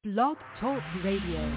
Blog Talk Radio.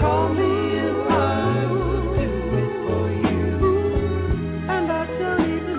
Don't even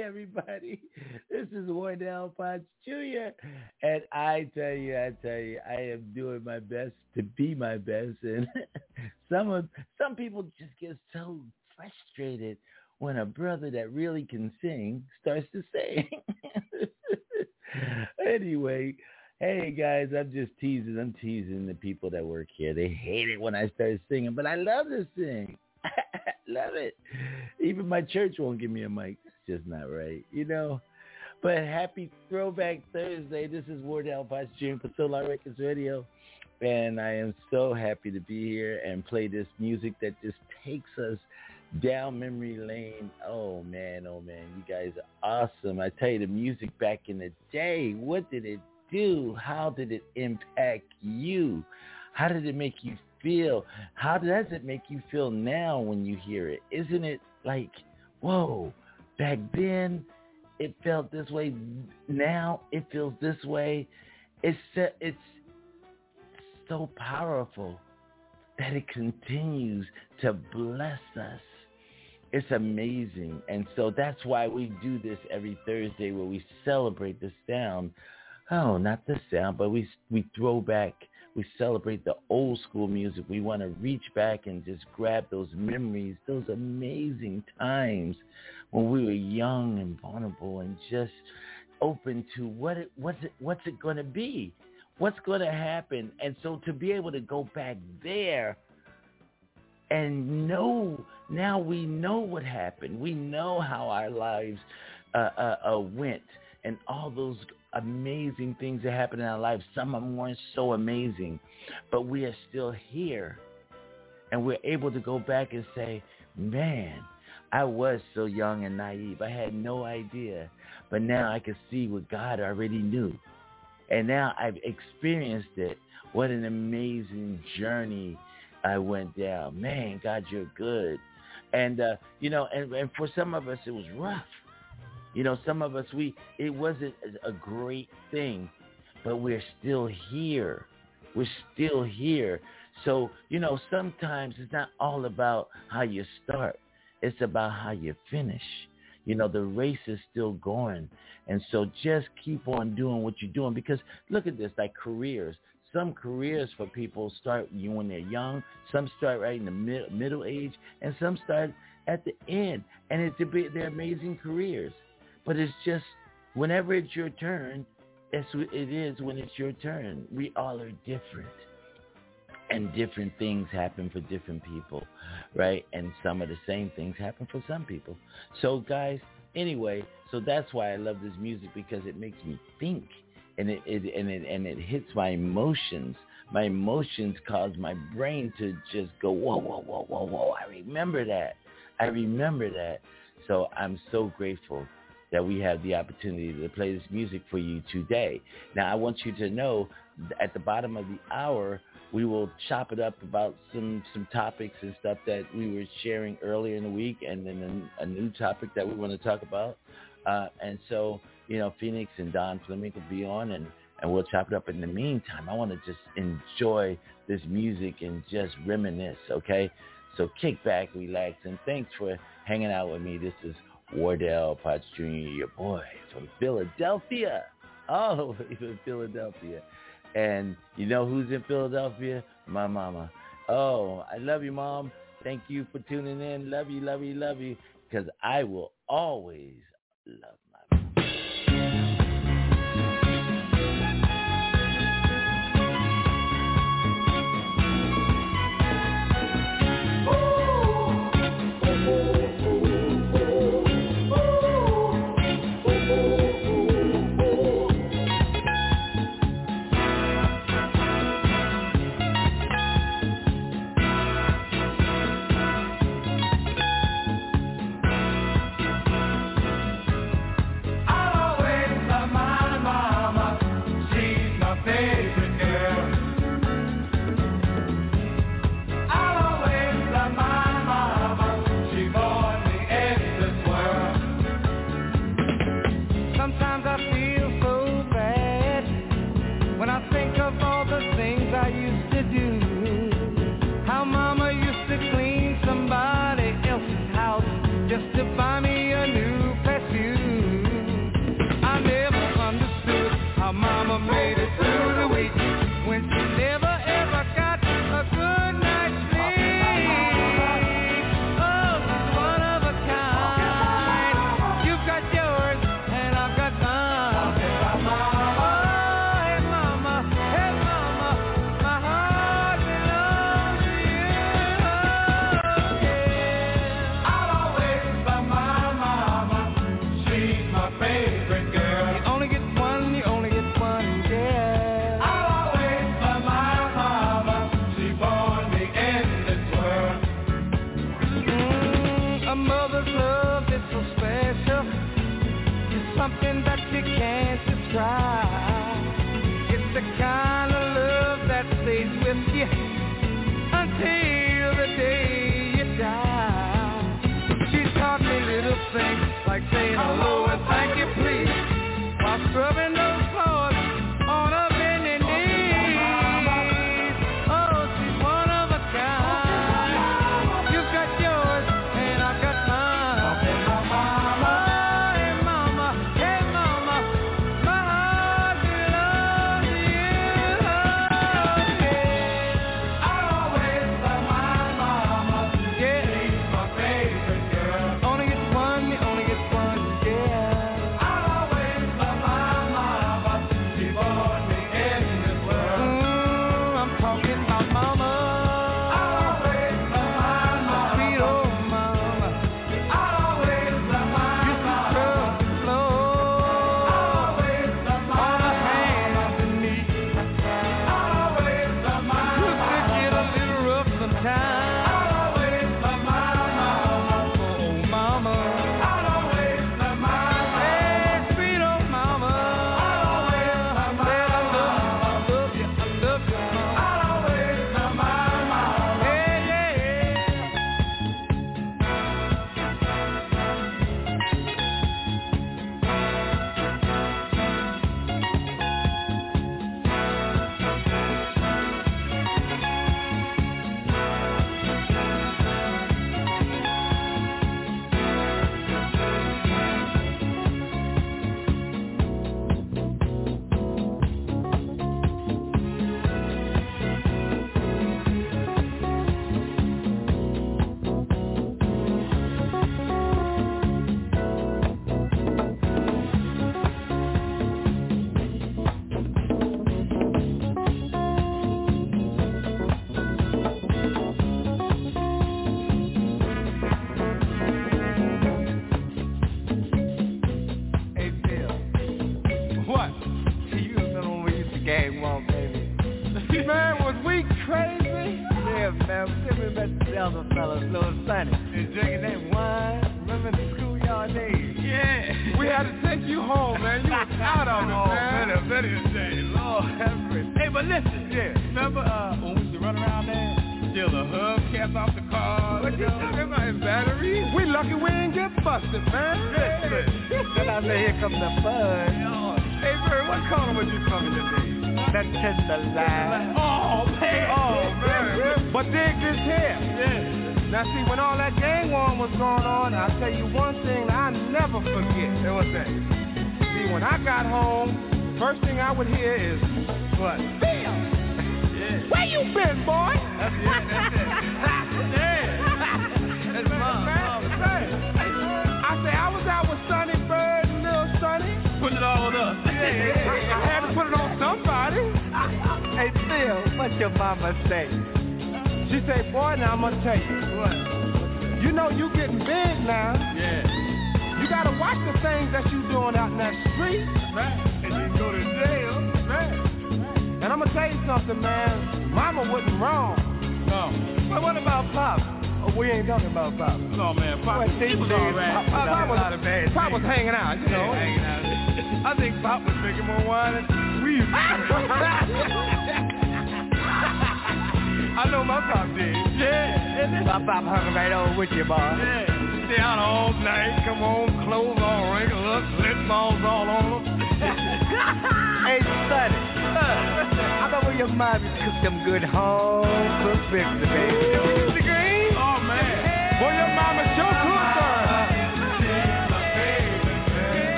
everybody. This is Wardell Potts Jr. And I tell you, I am doing my best to be my best. And some people just get so frustrated when a brother that really can sing starts to sing. Anyway, hey guys, I'm just teasing. I'm teasing the people that work here. They hate it when I start singing, but I love to sing. Love it. Even my church won't give me a mic. It's just not right, you know. But happy Throwback Thursday. This is Wardell Potts Jr. for Solar Records Radio. And I am so happy to be here and play this music that just takes us down memory lane. Oh, man. You guys are awesome. I tell you, the music back in the day, what did it do? How did it impact you? How did it make you feel? How does it make you feel now when you hear it? Isn't it like, whoa, back then it felt this way. Now it feels this way. It's so powerful that it continues to bless us. It's amazing. And so that's why we do this every Thursday where we celebrate the sound. Oh, not the sound, but we throw back. We celebrate the old school music. We want to reach back and just grab those memories, those amazing times when we were young and vulnerable and just open to what's it going to be? What's going to happen? And so to be able to go back there and know, now we know what happened. We know how our lives went and all those amazing things that happened in our lives. Some of them weren't so amazing, but we are still here. And we're able to go back and say, man, I was so young and naive. I had no idea. But now I can see what God already knew. And now I've experienced it. What an amazing journey I went down. Man, God, you're good. And, and for some of us, it was rough. You know, some of us, it wasn't a great thing, but we're still here. We're still here. So, sometimes it's not all about how you start. It's about how you finish. The race is still going. And so just keep on doing what you're doing, because look at this, like careers. Some careers for people start when they're young. Some start right in the middle age, and some start at the end. And they're amazing careers. But it's just whenever it's your turn, it is when it's your turn. We all are different. And different things happen for different people, right? And some of the same things happen for some people. So, guys, anyway, so that's why I love this music, because it makes me think, and it hits my emotions. My emotions cause my brain to just go, whoa, whoa, whoa, whoa, whoa. I remember that. So I'm so grateful that we have the opportunity to play this music for you today. Now, I want you to know, at the bottom of the hour, we will chop it up about some topics and stuff that we were sharing earlier in the week, and then a new topic that we want to talk about. And so, Phoenix and Don Fleming will be on, and we'll chop it up. In the meantime, I want to just enjoy this music and just reminisce, okay? So kick back, relax, and thanks for hanging out with me. This is Wardell Potts Jr., your boy from Philadelphia, all the way from Philadelphia. And you know who's in Philadelphia? My mama. Oh, I love you, Mom. Thank you for tuning in. Love you, love you, love you, because I will always love my mama. something that you can't describe. It's the kind of love that stays with you until the day you die. She taught me little things like saying hello and thank you please while scrubbing those floors on a bending knees. Oh, she's one of a kind. You got yours and I got mine.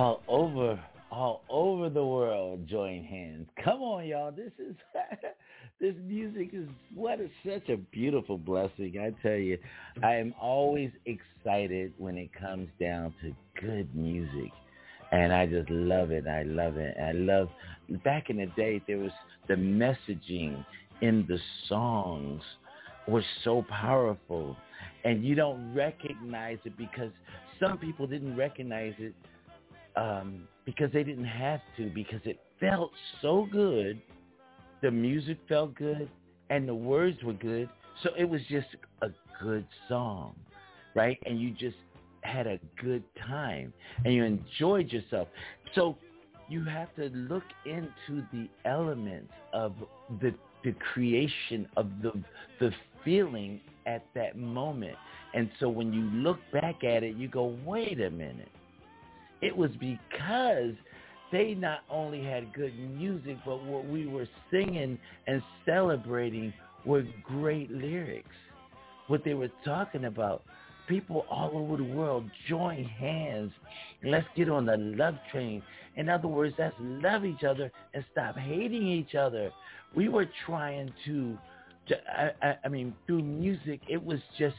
all over the world join hands. Come on, y'all. This is this music is such a beautiful blessing. I tell you, I am always excited when it comes down to good music. And I just love it. I love it. I love, back in the day, there was the messaging in the songs was so powerful. And you don't recognize it because some people didn't recognize it because they didn't have to, because it felt so good. The music felt good and the words were good. So it was just a good song, right? And you just had a good time and you enjoyed yourself. So you have to look into the elements of the creation of the feeling at that moment. And so when you look back at it, you go, wait a minute. It was because they not only had good music, but what we were singing and celebrating were great lyrics. What they were talking about. People all over the world join hands. Let's get on the love train. In other words, let's love each other and stop hating each other. We were trying to I mean, through music, it was just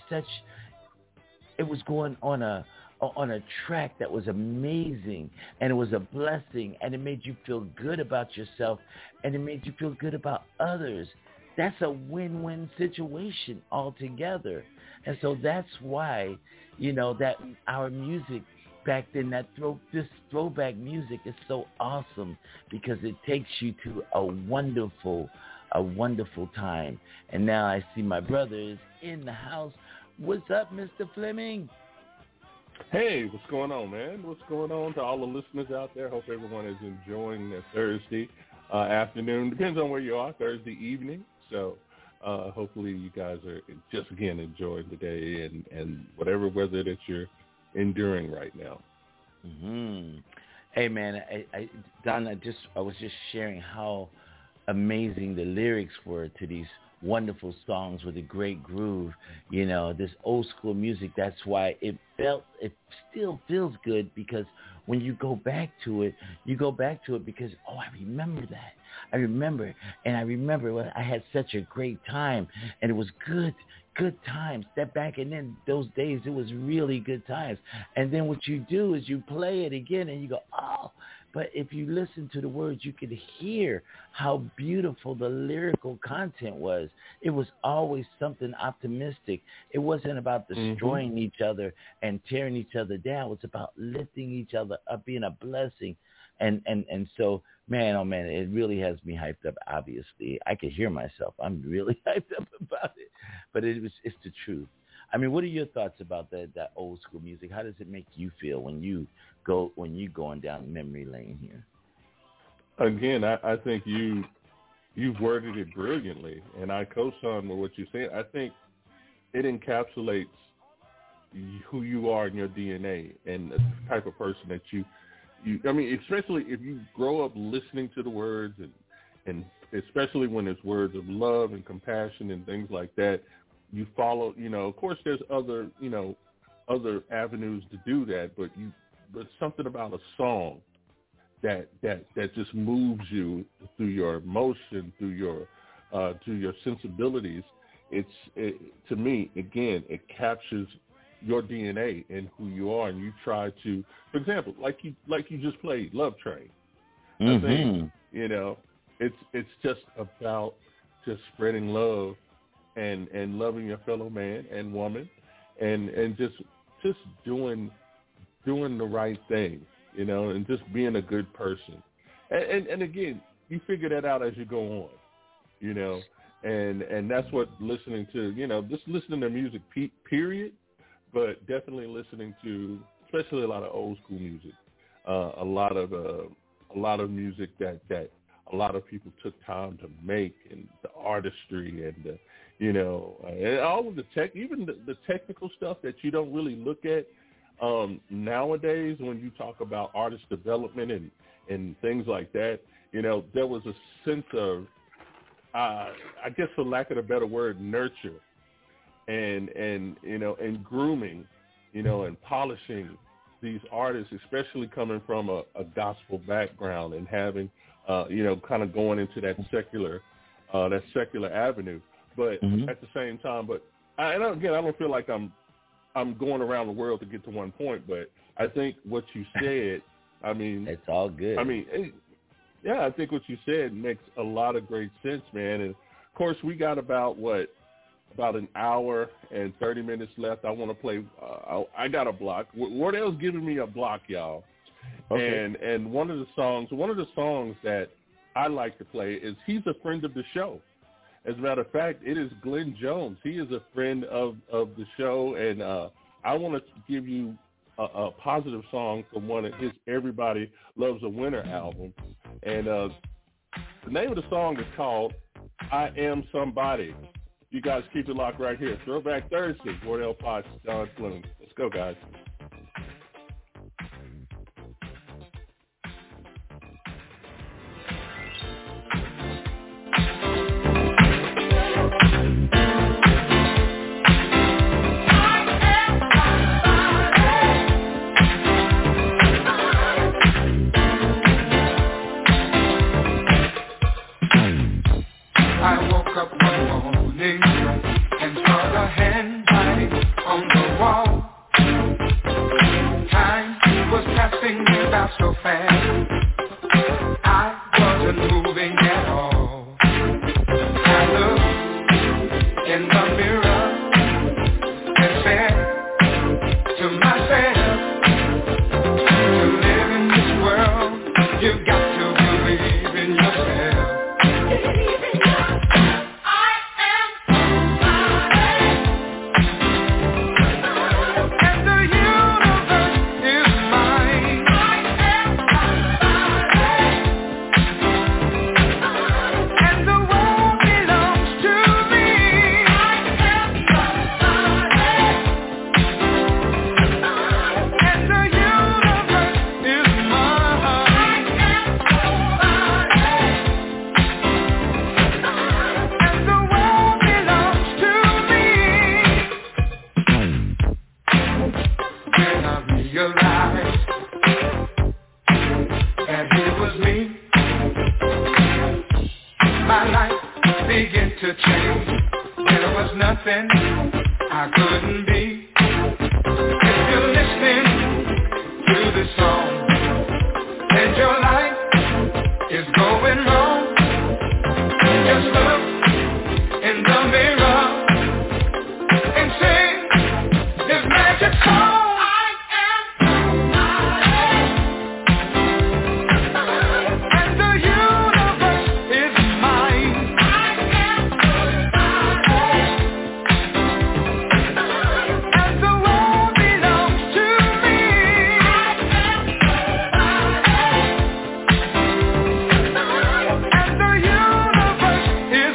it was going on a track that was amazing, and it was a blessing, and it made you feel good about yourself, and it made you feel good about others. That's a win-win situation altogether. And so that's why, that our music back then, this throwback music is so awesome, because it takes you to a wonderful time. And now I see my brother is in the house. What's up, Mr. Fleming? Hey, what's going on, man? What's going on to all the listeners out there? Hope everyone is enjoying their Thursday afternoon. Depends on where you are, Thursday evening. So hopefully you guys are just, again, enjoying the day and whatever weather that you're enduring right now. Mm-hmm. Hey, man, Don, I was just sharing how amazing the lyrics were to these wonderful songs with a great groove. This old school music, that's why it still feels good, because when you go back to it because, I remember that. I remember when I had such a great time, and it was good times. Step back, and then those days, it was really good times. And then what you do is you play it again, and you go, oh. But if you listen to the words, you could hear how beautiful the lyrical content was. It was always something optimistic. It wasn't about destroying each other and tearing each other down. It was about lifting each other up, being a blessing. And so, man, oh, man, it really has me hyped up, obviously. I could hear myself. I'm really hyped up about it. But it's the truth. I mean, what are your thoughts about that old school music? How does it make you feel when you're going down memory lane here? Again, I think you've worded it brilliantly, and I co-sign with what you said. I think it encapsulates who you are in your DNA and the type of person that you I mean, especially if you grow up listening to the words and especially when it's words of love and compassion and things like that. You follow, of course there's other avenues to do that, but something about a song that just moves you through your emotion, through your sensibilities. To me, again, it captures your DNA and who you are, and you try to, for example, like you just played Love Train. I think, it's just about just spreading love and loving your fellow man and woman, and just doing the right thing, and just being a good person. And again, you figure that out as you go on, and that's what listening to, just listening to music, period, but definitely listening to, especially a lot of old school music, a lot of music that a lot of people took time to make, and the artistry and the, and all of the even the technical stuff that you don't really look at nowadays when you talk about artist development and things like that. There was a sense of, I guess for lack of a better word, nurture and grooming, and polishing these artists, especially coming from a gospel background and having, kind of going into that secular avenue. But at the same time, I don't feel like I'm going around the world to get to one point. But I think what you said, I mean, it's all good. I mean, I think what you said makes a lot of great sense, man. And of course, we got about an hour and 30 minutes left. I want to play. I got a block. Wardell's giving me a block, y'all. Okay. And one of the songs that I like to play is he's a friend of the show. As a matter of fact, it is Glenn Jones. He is a friend of the show, and I want to give you a positive song from one of his Everybody Loves a Winner album. And the name of the song is called I Am Somebody. You guys keep it locked right here. Throwback Thursday, Wardell Potts, Don Fleming. Let's go, guys. And saw the handwriting on the wall. Time was passing without so fast. I wasn't moving at all. I looked in the mirror and said to myself, to live in this world, you've got to believe in yourself. Is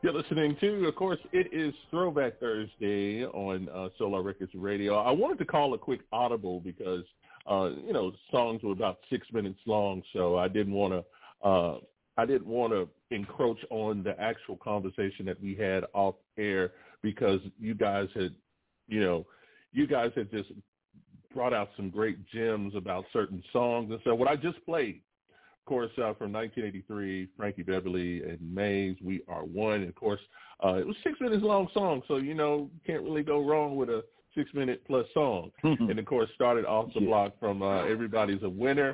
You're listening to, of course, it is Throwback Thursday on Solar Records Radio. I wanted to call a quick audible because, songs were about 6 minutes long, so I didn't want to encroach on the actual conversation that we had off air because you guys had just brought out some great gems about certain songs. And so what I just played, of course, from 1983, Frankie Beverly and Maze, We Are One. And, of course, it was 6 minutes long song, so, can't really go wrong with a 6 minute plus song. And, of course, started off the block from Everybody's a Winner,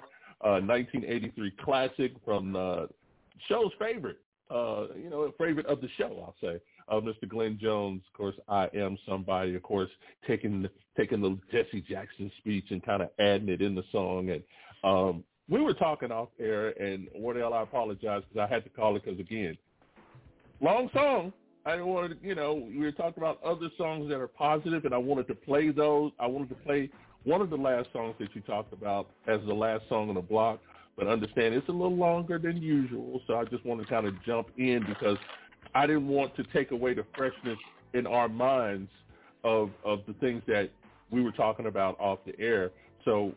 1983 classic from show's favorite, favorite of the show, I'll say. Mr. Glenn Jones, of course, I Am Somebody, of course, taking the Jesse Jackson speech and kind of adding it in the song. And we were talking off air, and Wardell, I apologize because I had to call it because, again, long song. I didn't want to, we were talking about other songs that are positive, and I wanted to play those. I wanted to play one of the last songs that you talked about as the last song on the block, but understand it's a little longer than usual, so I just want to kind of jump in because I didn't want to take away the freshness in our minds of the things that we were talking about off the air. So,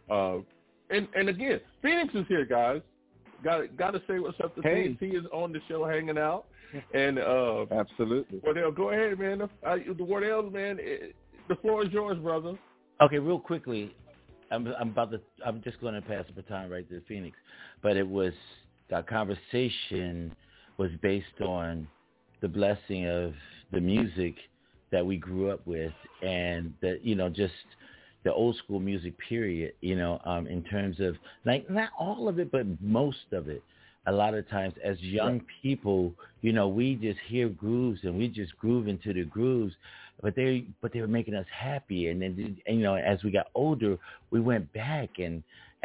and again, Phoenix is here, guys. Got to say what's up to Phoenix. He is on the show hanging out. And absolutely. Wardell, go ahead, man. The Wardell, man, the floor is yours, brother. Okay, real quickly, I'm just going to pass the baton right to Phoenix, but our conversation was based on the blessing of the music that we grew up with, and just the old school music period. In terms of like not all of it, but most of it. A lot of times, as young people, we just hear grooves and we just groove into the grooves. But they were making us happy, and then as we got older, we went back and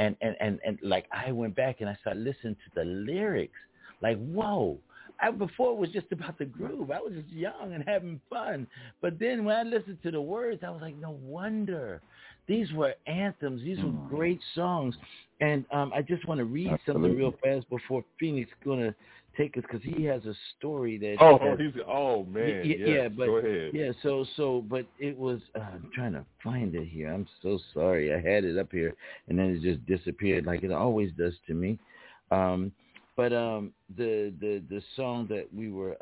like I went back and I started listening to the lyrics. Like, whoa! Before it was just about the groove. I was just young and having fun. But then when I listened to the words, I was like, no wonder. These were anthems. These were great songs. And I just want to read something real fast before Phoenix is going to take us, because he has a story that. Man. But go ahead. Yeah. But it was. I'm trying to find it here. I'm so sorry. I had it up here, and then it just disappeared, like it always does to me. But the song that we were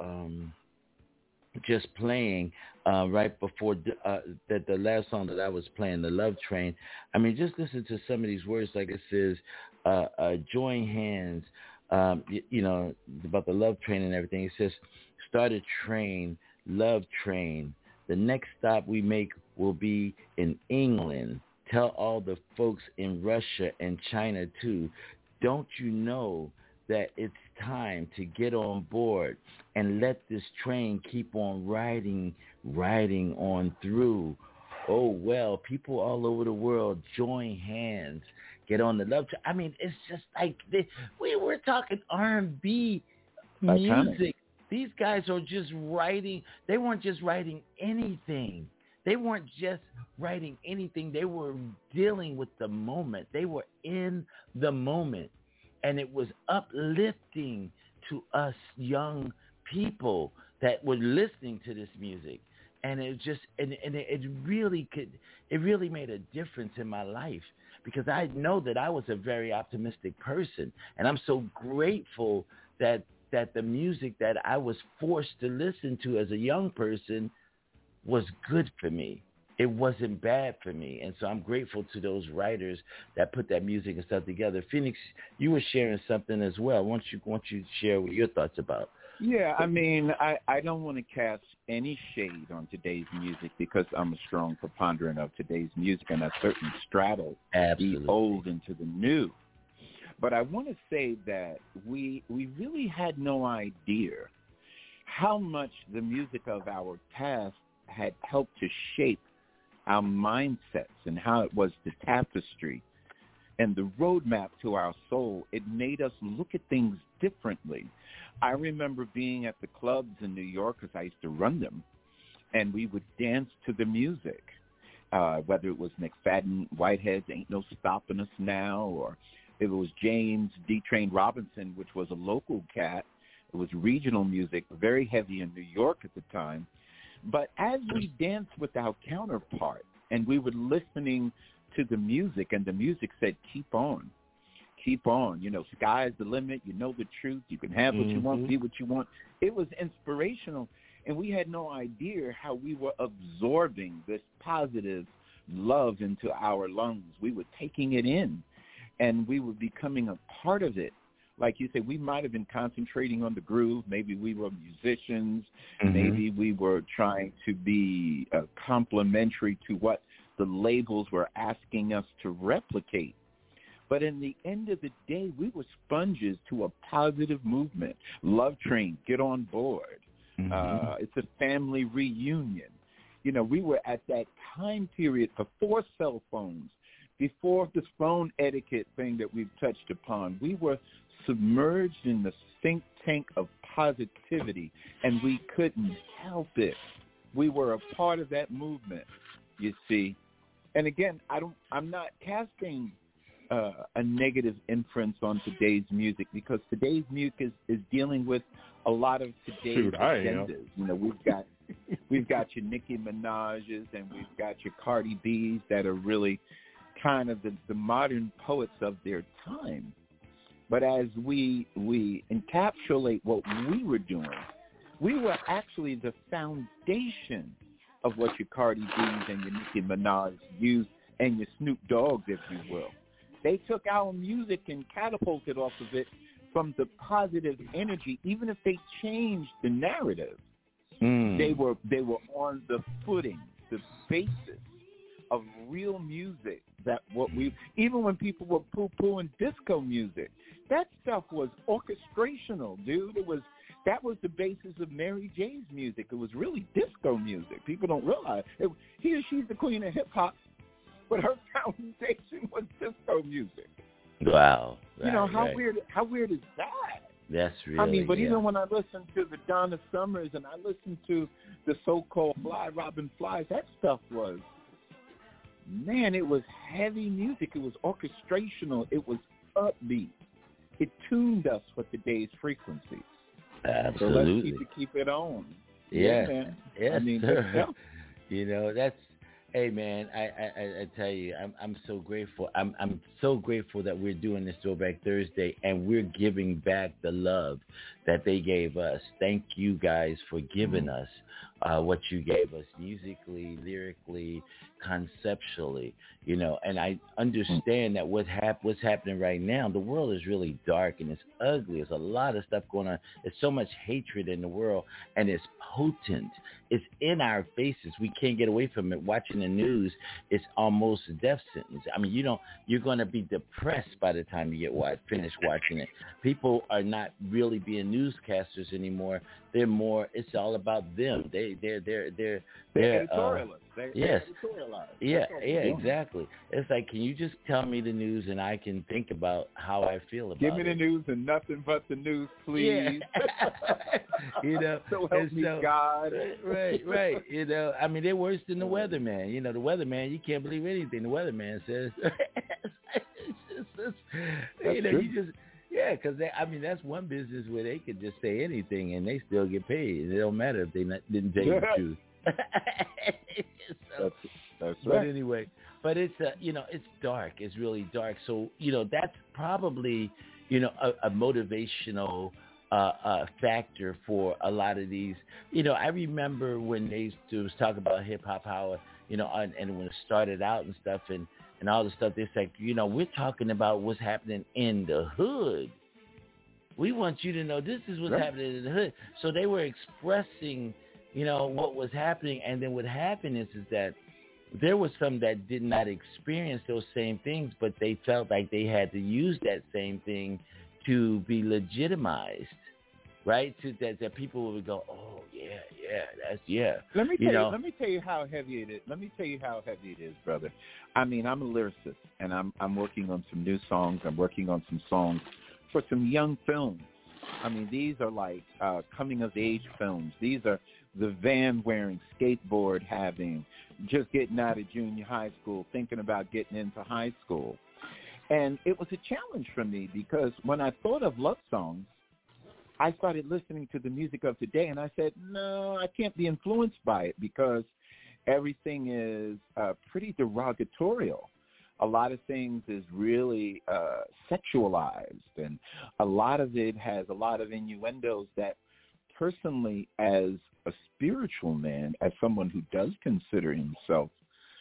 just playing right before that, the last song that I was playing, the Love Train. I mean, just listen to some of these words. Like it says, join hands. About the love train and everything. It says, start a train, love train. The next stop we make will be in England. Tell all the folks in Russia and China too. Don't you know that it's time to get on board and let this train keep on riding on through. Oh, well, people all over the world, join hands. Get on the love train. I mean, it's just like we were talking R&B music. These guys are just writing. They weren't just writing anything. They weren't just writing anything. They were dealing with the moment. They were in the moment. And it was uplifting to us young people that were listening to this music. And it just, it really made a difference in my life, because I know that I was a very optimistic person. And I'm so grateful that the music that I was forced to listen to as a young person was good for me. It wasn't bad for me. And so I'm grateful to those writers that put that music and stuff together. Phoenix, you were sharing something as well. Why don't you share what your thoughts about? Yeah, I mean, I don't want to cast any shade on today's music, because I'm a strong proponent of today's music, and I certainly straddle the old into the new. But I want to say that we really had no idea how much the music of our past had helped to shape our mindsets, and how it was the tapestry and the roadmap to our soul. It made us look at things differently. I remember being at the clubs in New York, because I used to run them, and we would dance to the music, whether it was McFadden Whitehead's Ain't No Stopping Us Now, or if it was James D. Train Robinson, which was a local cat It was regional music, very heavy in New York at the time. But as we danced with our counterpart and we were listening to the music, and the music said, keep on. You know, sky's the limit. You know the truth. You can have what you want, be what you want. It was inspirational. And we had no idea how we were absorbing this positive love into our lungs. We were taking it in, and we were becoming a part of it. Like you said, we might have been concentrating on the groove. Maybe we were musicians. Maybe we were trying to be complementary to what the labels were asking us to replicate. But in the end of the day, we were sponges to a positive movement. Love Train, get on board. It's a family reunion. You know, we were at that time period before cell phones, before this phone etiquette thing that we've touched upon. We were submerged in the think tank of positivity, and we couldn't help it. We were a part of that movement, you see. And again, I'm not casting a negative inference on today's music, because today's music is dealing with a lot of today's agendas. You know, we've got your Nicki Minaj's and we've got your Cardi B's that are really kind of the modern poets of their time. But as we encapsulate what we were doing, we were actually the foundation of what your Cardi B's and your Nicki Minaj's used, and your Snoop Dogg's, if you will. They took our music and catapulted off of it from the positive energy, even if they changed the narrative. They were on the footing, the basis of real music. That what we, even when people were poo-pooing disco music, that stuff was orchestrational, dude. That was the basis of Mary J's music. It was really disco music. People don't realize it. She's the queen of hip hop, but her foundation was disco music. Wow. You know, how weird is that? That's really, I mean, but even when I listen to the Donna Summers and I listen to the so-called Robin Flies, that stuff was, man, it was heavy music. It was orchestrational. It was upbeat. It tuned us for today's frequencies. Absolutely. So let's keep it on. Yeah, man. Yes, I mean, sir. You know, that's, hey man, I tell you, I'm so grateful. I'm so grateful that we're doing this Throwback Thursday and we're giving back the love that they gave us. Thank you guys for giving us what you gave us musically, lyrically, conceptually, you know. And I understand that what's happening right now, the world is really dark and it's ugly. There's a lot of stuff going on. There's so much hatred in the world, and it's potent. It's in our faces. We can't get away from it. Watching the news, it's almost a death sentence. I mean, you're going to be depressed by the time you finish watching it. People are not really being newscasters anymore. They're more. It's all about them. They're editorialists. Yes. Editorialized. Yeah, exactly. It's like, can you just tell me the news and I can think about how I feel about it? Give me the news and nothing but the news, please. Yeah. You know, so help me God. Right. You know, I mean, they're worse than the weatherman. You know, the weatherman, you can't believe anything the weatherman says. Because that's one business where they could just say anything and they still get paid. It don't matter if they didn't tell you the truth. So, that's but right. Anyway, but it's it's dark. It's really dark. So that's probably a motivational factor for a lot of these. I remember when they was talking about hip hop, how and when it started out and stuff and all the stuff, they said, we're talking about what's happening in the hood. We want you to know this is what's happening in the hood. So they were expressing, what was happening. And then what happened is that there was some that did not experience those same things, but they felt like they had to use that same thing to be legitimized, right? To that people would go, oh yeah. Let me tell you how heavy it is. Let me tell you how heavy it is, brother. I mean, I'm a lyricist, and I'm working on some new songs. I'm working on some songs for some young films. I mean, these are like coming of age films. These are the van wearing, skateboard having, just getting out of junior high school, thinking about getting into high school. And it was a challenge for me because when I thought of love songs, I started listening to the music of today, and I said, no, I can't be influenced by it because everything is pretty derogatorial. A lot of things is really sexualized, and a lot of it has a lot of innuendos that personally, as a spiritual man, as someone who does consider himself,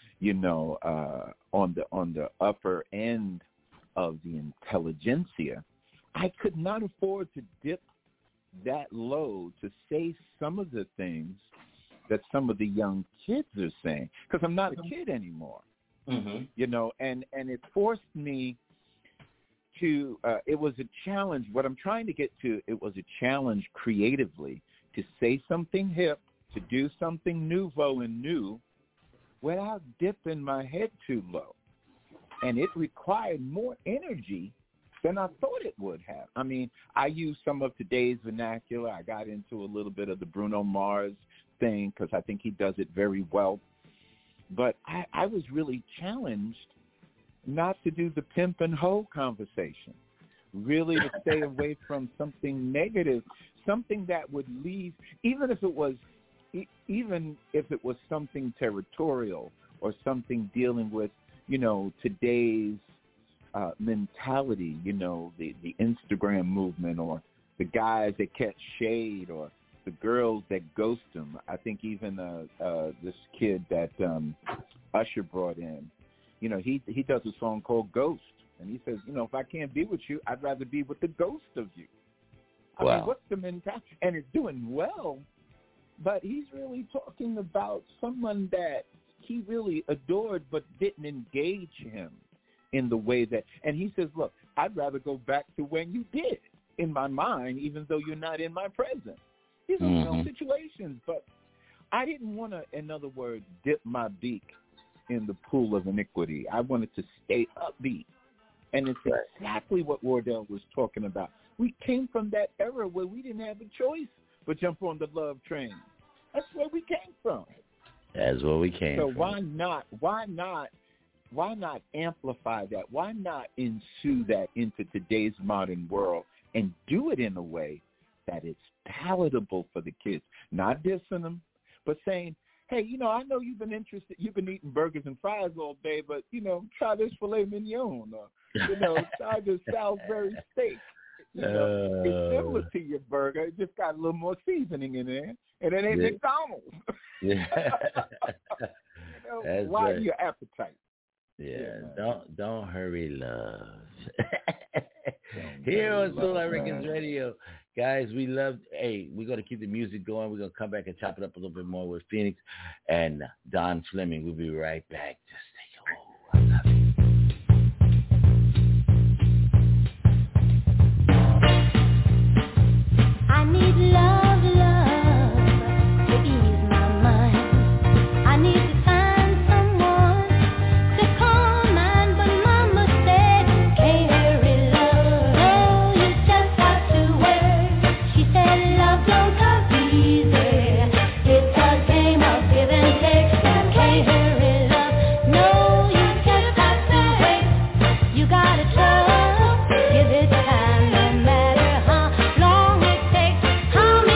on the upper end of the intelligentsia, I could not afford to dip that low to say some of the things that some of the young kids are saying, because I'm not a kid anymore. And it forced me to, it was a challenge. What I'm trying to get to, it was a challenge creatively to say something hip, to do something nouveau and new without dipping my head too low. And it required more energy than I thought it would have. I mean, I used some of today's vernacular. I got into a little bit of the Bruno Mars thing because I think he does it very well. But I was really challenged not to do the pimp and hoe conversation, really to stay away from something negative, something that would leave, even if it was something territorial or something dealing with, today's mentality, the Instagram movement, or the guys that catch shade, or the girls that ghost them. I think even this kid that Usher brought in, he does a song called Ghost, and he says, if I can't be with you, I'd rather be with the ghost of you. I mean, what's the mentality? And it's doing well, but he's really talking about someone that he really adored but didn't engage him in the way that, and he says, look, I'd rather go back to when you did in my mind, even though you're not in my presence. These are real situations, but I didn't want to, in other words, dip my beak in the pool of iniquity. I wanted to stay upbeat. And it's exactly what Wardell was talking about. We came from that era where we didn't have a choice but jump on the love train. That's where we came from. That's where we came from. So why not amplify that? Why not ensue that into today's modern world and do it in a way that it's palatable for the kids? Not dissing them, but saying, hey, I know you've been eating burgers and fries all day, but, try this filet mignon, or, try this Salisbury steak. It's similar to your burger. It just got a little more seasoning in there, and it ain't McDonald's. Why your appetite? Don't hurry, love. Here on Soul Records Radio, guys, we love. Hey, we're gonna keep the music going. We're gonna come back and chop it up a little bit more with Phoenix and Don Fleming. We'll be right back. Just stay. I love it. I need love, love to ease my mind. I need to find someone to calm mine, but Mama said you can't hurry love. No, you just have to wait. She said love don't come easy. It's a game of give and take. You can't hurry love. No, you just have to wait. You gotta trust, give it time, no matter how long it takes. How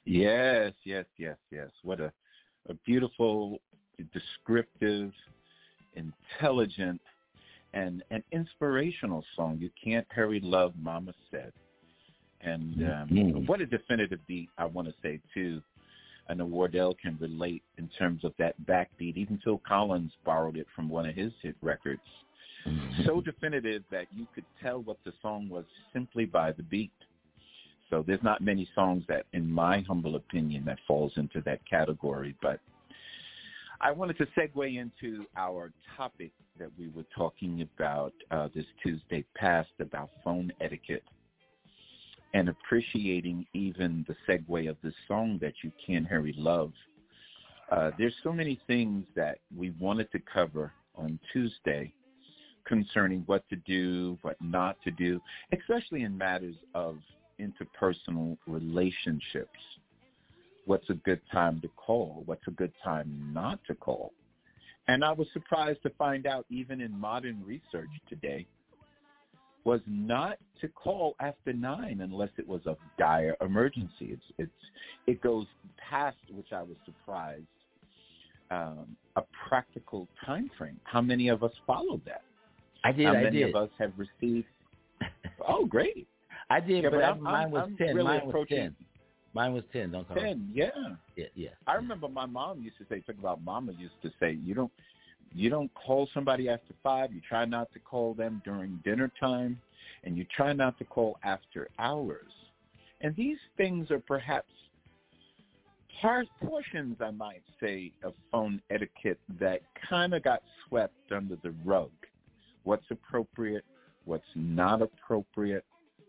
Yes. What a beautiful, descriptive, intelligent, and an inspirational song. You Can't Hurry Love, Mama Said. And what a definitive beat, I want to say, too. I know Wardell can relate in terms of that backbeat. Even Phil Collins borrowed it from one of his hit records. So definitive that you could tell what the song was simply by the beat. So there's not many songs that, in my humble opinion, that falls into that category. But I wanted to segue into our topic that we were talking about this Tuesday past, about phone etiquette, and appreciating even the segue of this song that You Can't Hurry Love. There's so many things that we wanted to cover on Tuesday concerning what to do, what not to do, especially in matters of interpersonal relationships. What's a good time to call? What's a good time not to call? And I was surprised to find out, even in modern research today, was not to call after 9 unless it was a dire emergency. It goes past, which I was surprised, a practical time frame. How many of us followed that? I did. How many of us have received? Oh, great! I did, but mine was 10. Really mine was 10. Mine was 10. Don't call 10. Yeah. Yeah. I remember my mom used to say. Talk about Mama used to say, you don't call somebody after 5. You try not to call them during dinner time, and you try not to call after hours. And these things are perhaps portions, I might say, of phone etiquette that kind of got swept under the rug. What's appropriate, what's not appropriate.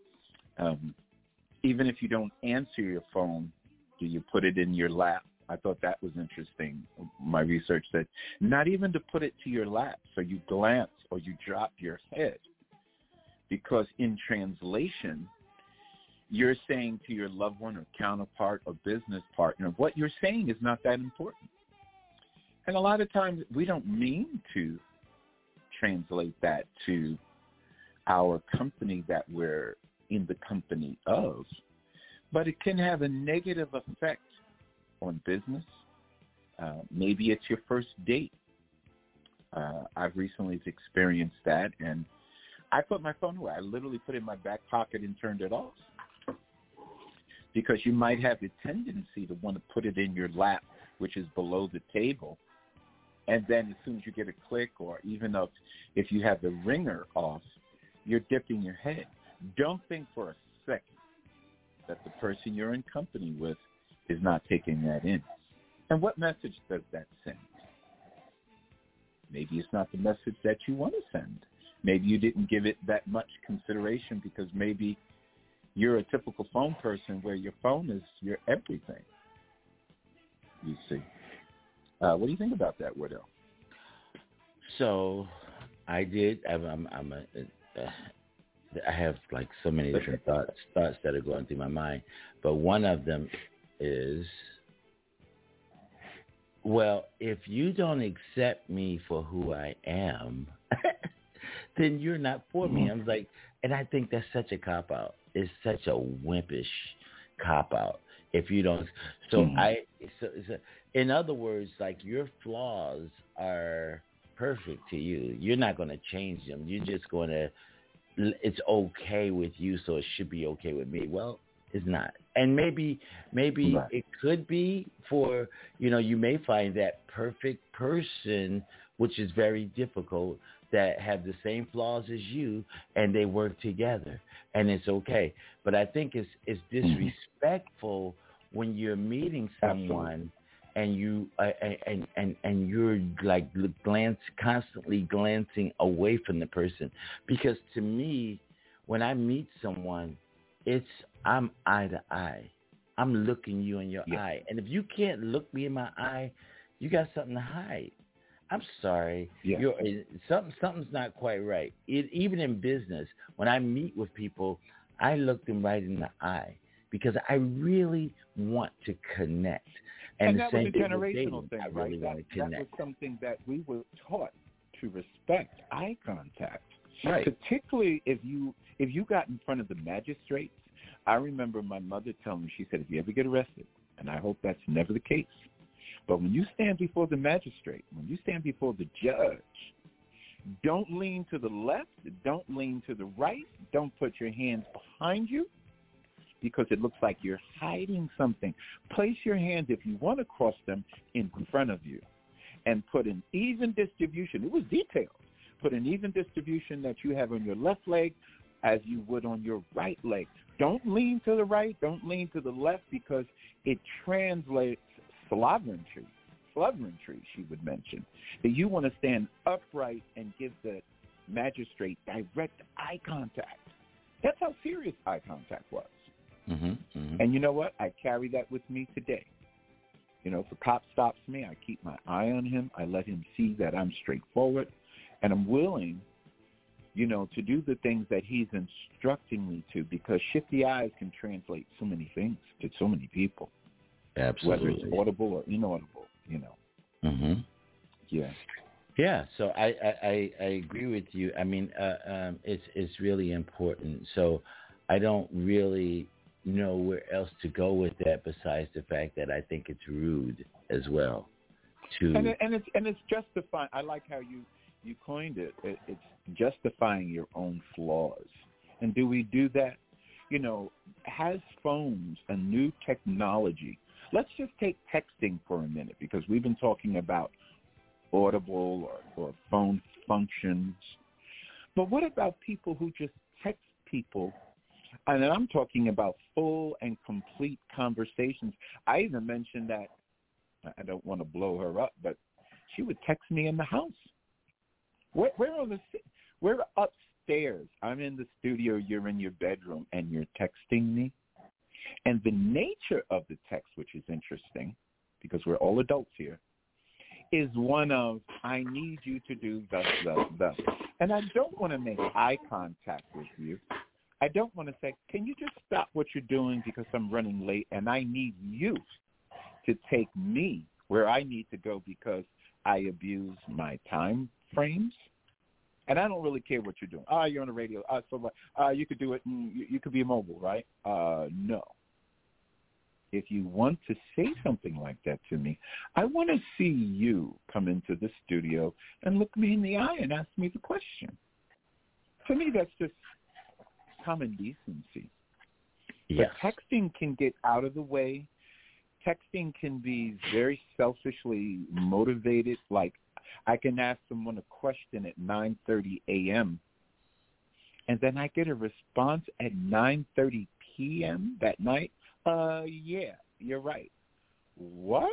Even if you don't answer your phone, do you put it in your lap? I thought that was interesting. My research said not even to put it to your lap, so you glance or you drop your head. Because in translation, you're saying to your loved one or counterpart or business partner, what you're saying is not that important. And a lot of times we don't mean to translate that to our company that we're in the company of, but it can have a negative effect on business. Maybe it's your first date. I've recently experienced that, and I put my phone away. I literally put it in my back pocket and turned it off, because you might have the tendency to want to put it in your lap, which is below the table, and then as soon as you get a click, or even if you have the ringer off, you're dipping your head. Don't think for a second that the person you're in company with is not taking that in. And what message does that send? Maybe it's not the message that you want to send. Maybe you didn't give it that much consideration because maybe you're a typical phone person where your phone is your everything. You see. What do you think about that, Wardell? So, I did. I have like so many different thoughts that are going through my mind, but one of them is, well, if you don't accept me for who I am, then you're not for me. I'm like, and I think that's such a cop-out. It's such a wimpish cop-out. If you don't, so in other words, like, your flaws are perfect to you. You're not going to change them. You're just going to, it's okay with you, so it should be okay with me. Well, it's not. And maybe right. It could be for, you may find that perfect person, which is very difficult, that have the same flaws as you, and they work together, and it's okay. But I think it's disrespectful when you're meeting someone and you and you're like constantly glancing away from the person. Because to me, when I meet someone, I'm eye to eye. I'm looking you in your eye, and if you can't look me in my eye, you got something to hide. I'm sorry. Yeah. Something's not quite right. Even in business, when I meet with people, I look them right in the eye because I really want to connect. And that was a generational thing, right? Really that was something that we were taught to respect eye contact. Right. Particularly if you got in front of the magistrates. I remember my mother telling me, she said, if you ever get arrested, and I hope that's never the case. But when you stand before the magistrate, when you stand before the judge, don't lean to the left, don't lean to the right, don't put your hands behind you because it looks like you're hiding something. Place your hands, if you want to cross them, in front of you and put an even distribution. It was detailed. Put an even distribution that you have on your left leg as you would on your right leg. Don't lean to the right, don't lean to the left because it translates sovereignty, she would mention, that you want to stand upright and give the magistrate direct eye contact. That's how serious eye contact was. And you know what? I carry that with me today. You know, if a cop stops me, I keep my eye on him. I let him see that I'm straightforward, and I'm willing, you know, to do the things that he's instructing me to, because shifty eyes can translate so many things to so many people. Absolutely. Whether it's audible or inaudible, you know. Yeah. Yeah, so I agree with you. I mean, it's really important. So I don't really know where else to go with that besides the fact that I think it's rude as well. And it's justifying. I like how you coined it. It's justifying your own flaws. And do we do that? You know, has phones a new technology? Let's just take texting for a minute, because we've been talking about audible or phone functions. But what about people who just text people? And I'm talking about full and complete conversations. I even mentioned that, I don't want to blow her up, but she would text me in the house. We're upstairs. I'm in the studio. You're in your bedroom, and you're texting me. And the nature of the text, which is interesting, because we're all adults here, is one of, I need you to do thus, thus, thus. And I don't want to make eye contact with you. I don't want to say, can you just stop what you're doing because I'm running late and I need you to take me where I need to go because I abuse my time frames. And I don't really care what you're doing. You're on the radio. You could do it. And you could be immobile, right? No. If you want to say something like that to me, I want to see you come into the studio and look me in the eye and ask me the question. To me, that's just common decency. Yes. But texting can get out of the way. Texting can be very selfishly motivated. Like, I can ask someone a question at 9:30 a.m., and then I get a response at 9:30 p.m. that night. Yeah, you're right. What?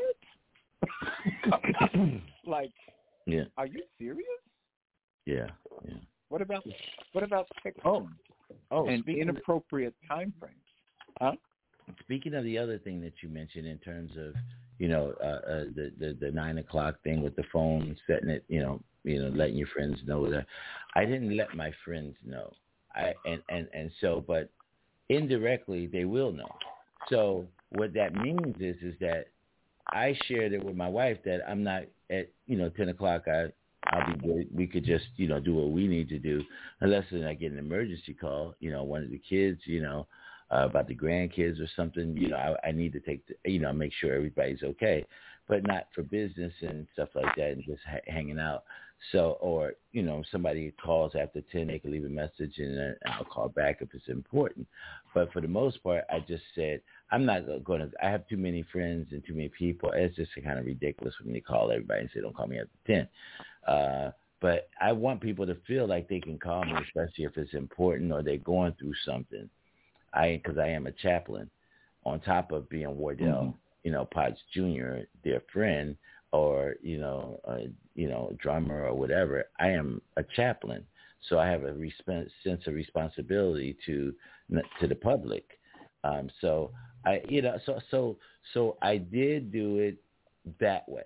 Like, yeah. Are you serious? Yeah. What about texting? And inappropriate time frames? Huh? Speaking of the other thing that you mentioned in terms of, you know, the 9 o'clock thing with the phone, setting it, you know, letting your friends know that, I didn't let my friends know. So, but indirectly they will know. So what that means is that I shared it with my wife that I'm not at, 10 o'clock. I'll be good. We could just, do what we need to do, unless I get an emergency call, one of the kids, about the grandkids or something, I need to take, make sure everybody's okay, but not for business and stuff like that and just hanging out. So, or, somebody calls after 10, they can leave a message and I'll call back if it's important. But for the most part, I just said, I'm not going to, I have too many friends and too many people. It's just kind of ridiculous when they call everybody and say, don't call me after 10. But I want people to feel like they can call me, especially if it's important or they're going through something. Because I am a chaplain, on top of being Wardell, Potts Jr., their friend, or drummer or whatever. I am a chaplain, so I have a sense of responsibility to the public. So I I did do it that way,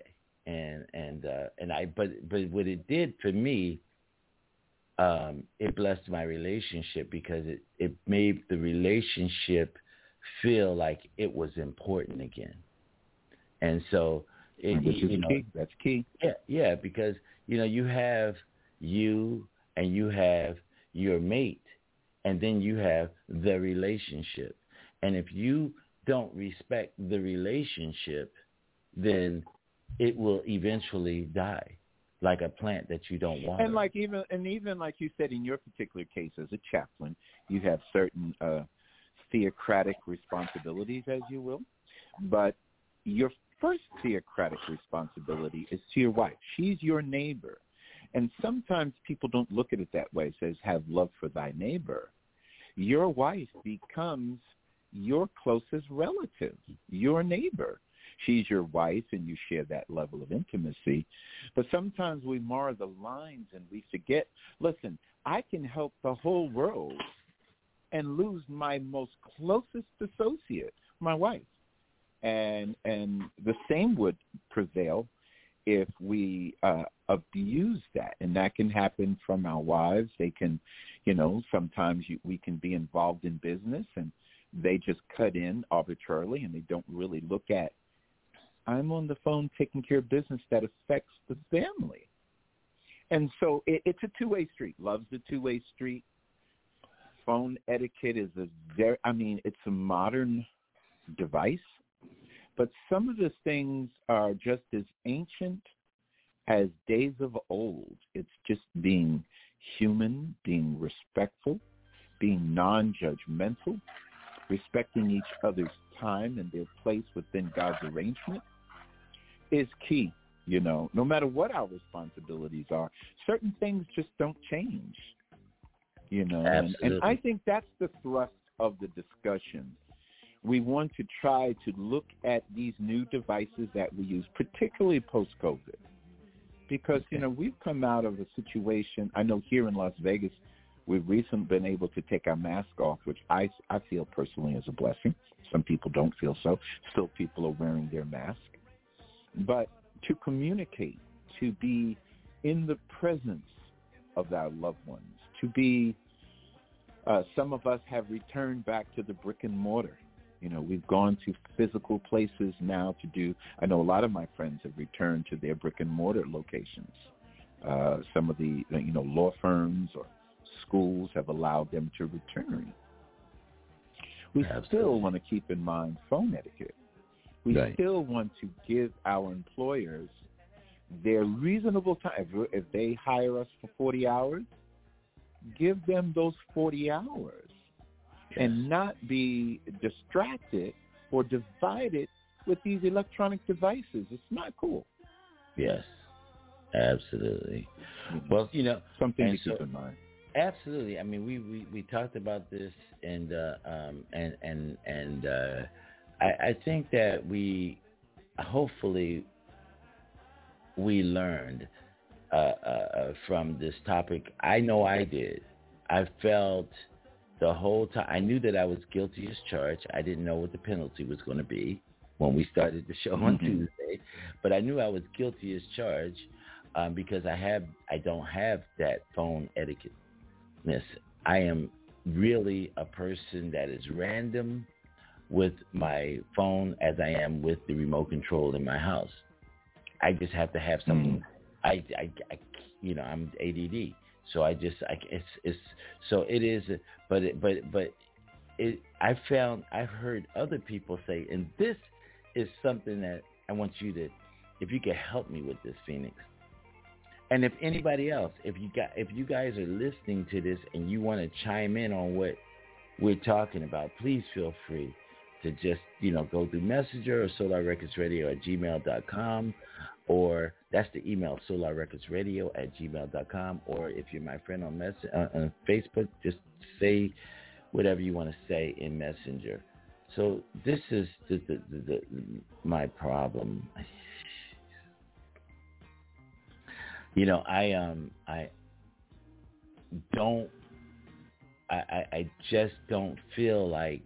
but what it did for me. It blessed my relationship because it made the relationship feel like it was important again. And so, that's key. Yeah, because, you have you and you have your mate, and then you have the relationship. And if you don't respect the relationship, then it will eventually die, like a plant that you don't water. And even like you said, in your particular case as a chaplain, you have certain theocratic responsibilities, as you will. But your first theocratic responsibility is to your wife. She's your neighbor. And sometimes people don't look at it that way. It says, have love for thy neighbor. Your wife becomes your closest relative, your neighbor. She's your wife, and you share that level of intimacy. But sometimes we mar the lines and we forget, listen, I can help the whole world and lose my most closest associate, my wife. And the same would prevail if we abuse that. And that can happen from our wives. They can, sometimes we can be involved in business and they just cut in arbitrarily and they don't really look at, I'm on the phone taking care of business that affects the family. And so it's a two-way street. Love's a two-way street. Phone etiquette is it's a modern device, but some of the things are just as ancient as days of old. It's just being human, being respectful, being non-judgmental, respecting each other's time and their place within God's arrangement is key. No matter what our responsibilities are, certain things just don't change. And I think that's the thrust of the discussion. We want to try to look at these new devices that we use, particularly post-COVID, because, we've come out of a situation. I know here in Las Vegas, we've recently been able to take our mask off, which I feel personally is a blessing. Some people don't feel so. Still, people are wearing their mask. But to communicate, to be in the presence of our loved ones, to be, some of us have returned back to the brick and mortar. We've gone to physical places now to do, I know a lot of my friends have returned to their brick and mortar locations. Some of the, law firms or schools have allowed them to return. We still want to keep in mind phone etiquette. We still want to give our employers their reasonable time. If they hire us for 40 hours, give them those 40 hours and not be distracted or divided with these electronic devices. It's not cool. Yes, absolutely. Well, something to keep in mind. Absolutely. I mean, we talked about this, and I think that we hopefully we learned from this topic. I know I did. I felt the whole time. I knew that I was guilty as charged. I didn't know what the penalty was going to be when we started the show on Tuesday, but I knew I was guilty as charged because I don't have that phone etiquette. I am really a person that is random with my phone as I am with the remote control in my house. I just have to have something. I'm ADD, so I've heard other people say, and this is something that I want you to, if you could help me with this, Phoenix. And if anybody else, if you guys are listening to this and you want to chime in on what we're talking about, please feel free to just, go through Messenger or solarrecordsradio@gmail.com, or that's the email, solarrecordsradio@gmail.com, or if you're my friend on Facebook, just say whatever you want to say in Messenger. So this is my problem. I just don't feel like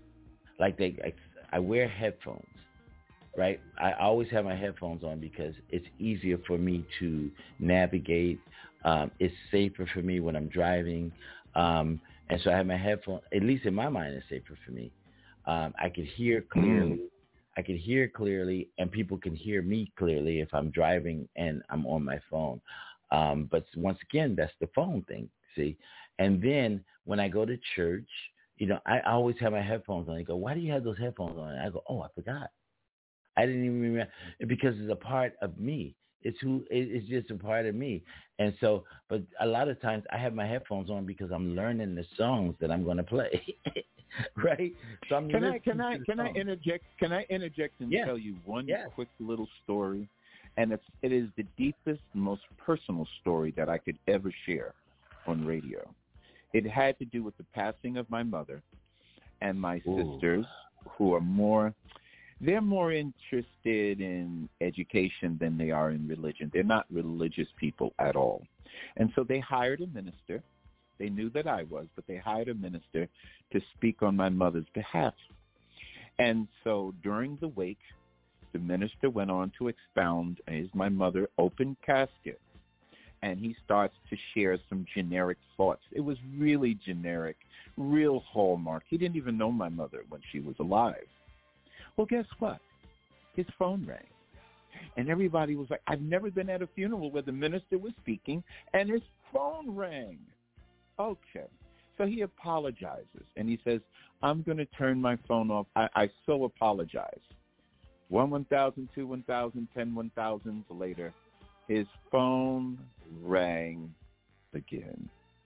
I wear headphones, right? I always have my headphones on because it's easier for me to navigate. It's safer for me when I'm driving. And so I have my headphones, at least in my mind, it's safer for me. I can hear clearly. And people can hear me clearly if I'm driving and I'm on my phone. But once again, that's the phone thing, see? And then when I go to church, I always have my headphones on. They go, why do you have those headphones on? And I go, oh, I forgot. I didn't even remember, because it's a part of me. It's just a part of me. And so, but a lot of times I have my headphones on because I'm learning the songs that I'm going to play. Right? So Can I interject? Can I interject and tell you one quick little story? And it is the deepest, most personal story that I could ever share on radio. It had to do with the passing of my mother and my sisters, who are they're more interested in education than they are in religion. They're not religious people at all. And so they hired a minister. They knew that I was, but they hired a minister to speak on my mother's behalf. And so during the wake, the minister went on to expound, is my mother, open casket. And he starts to share some generic thoughts. It was really generic, real hallmark. He didn't even know my mother when she was alive. Well, guess what? His phone rang. And everybody was like, I've never been at a funeral where the minister was speaking and his phone rang. Okay. So he apologizes. And he says, I'm going to turn my phone off. I so apologize. 1,000, 2, 1,000, 10, 1,000 later, his phone rang again.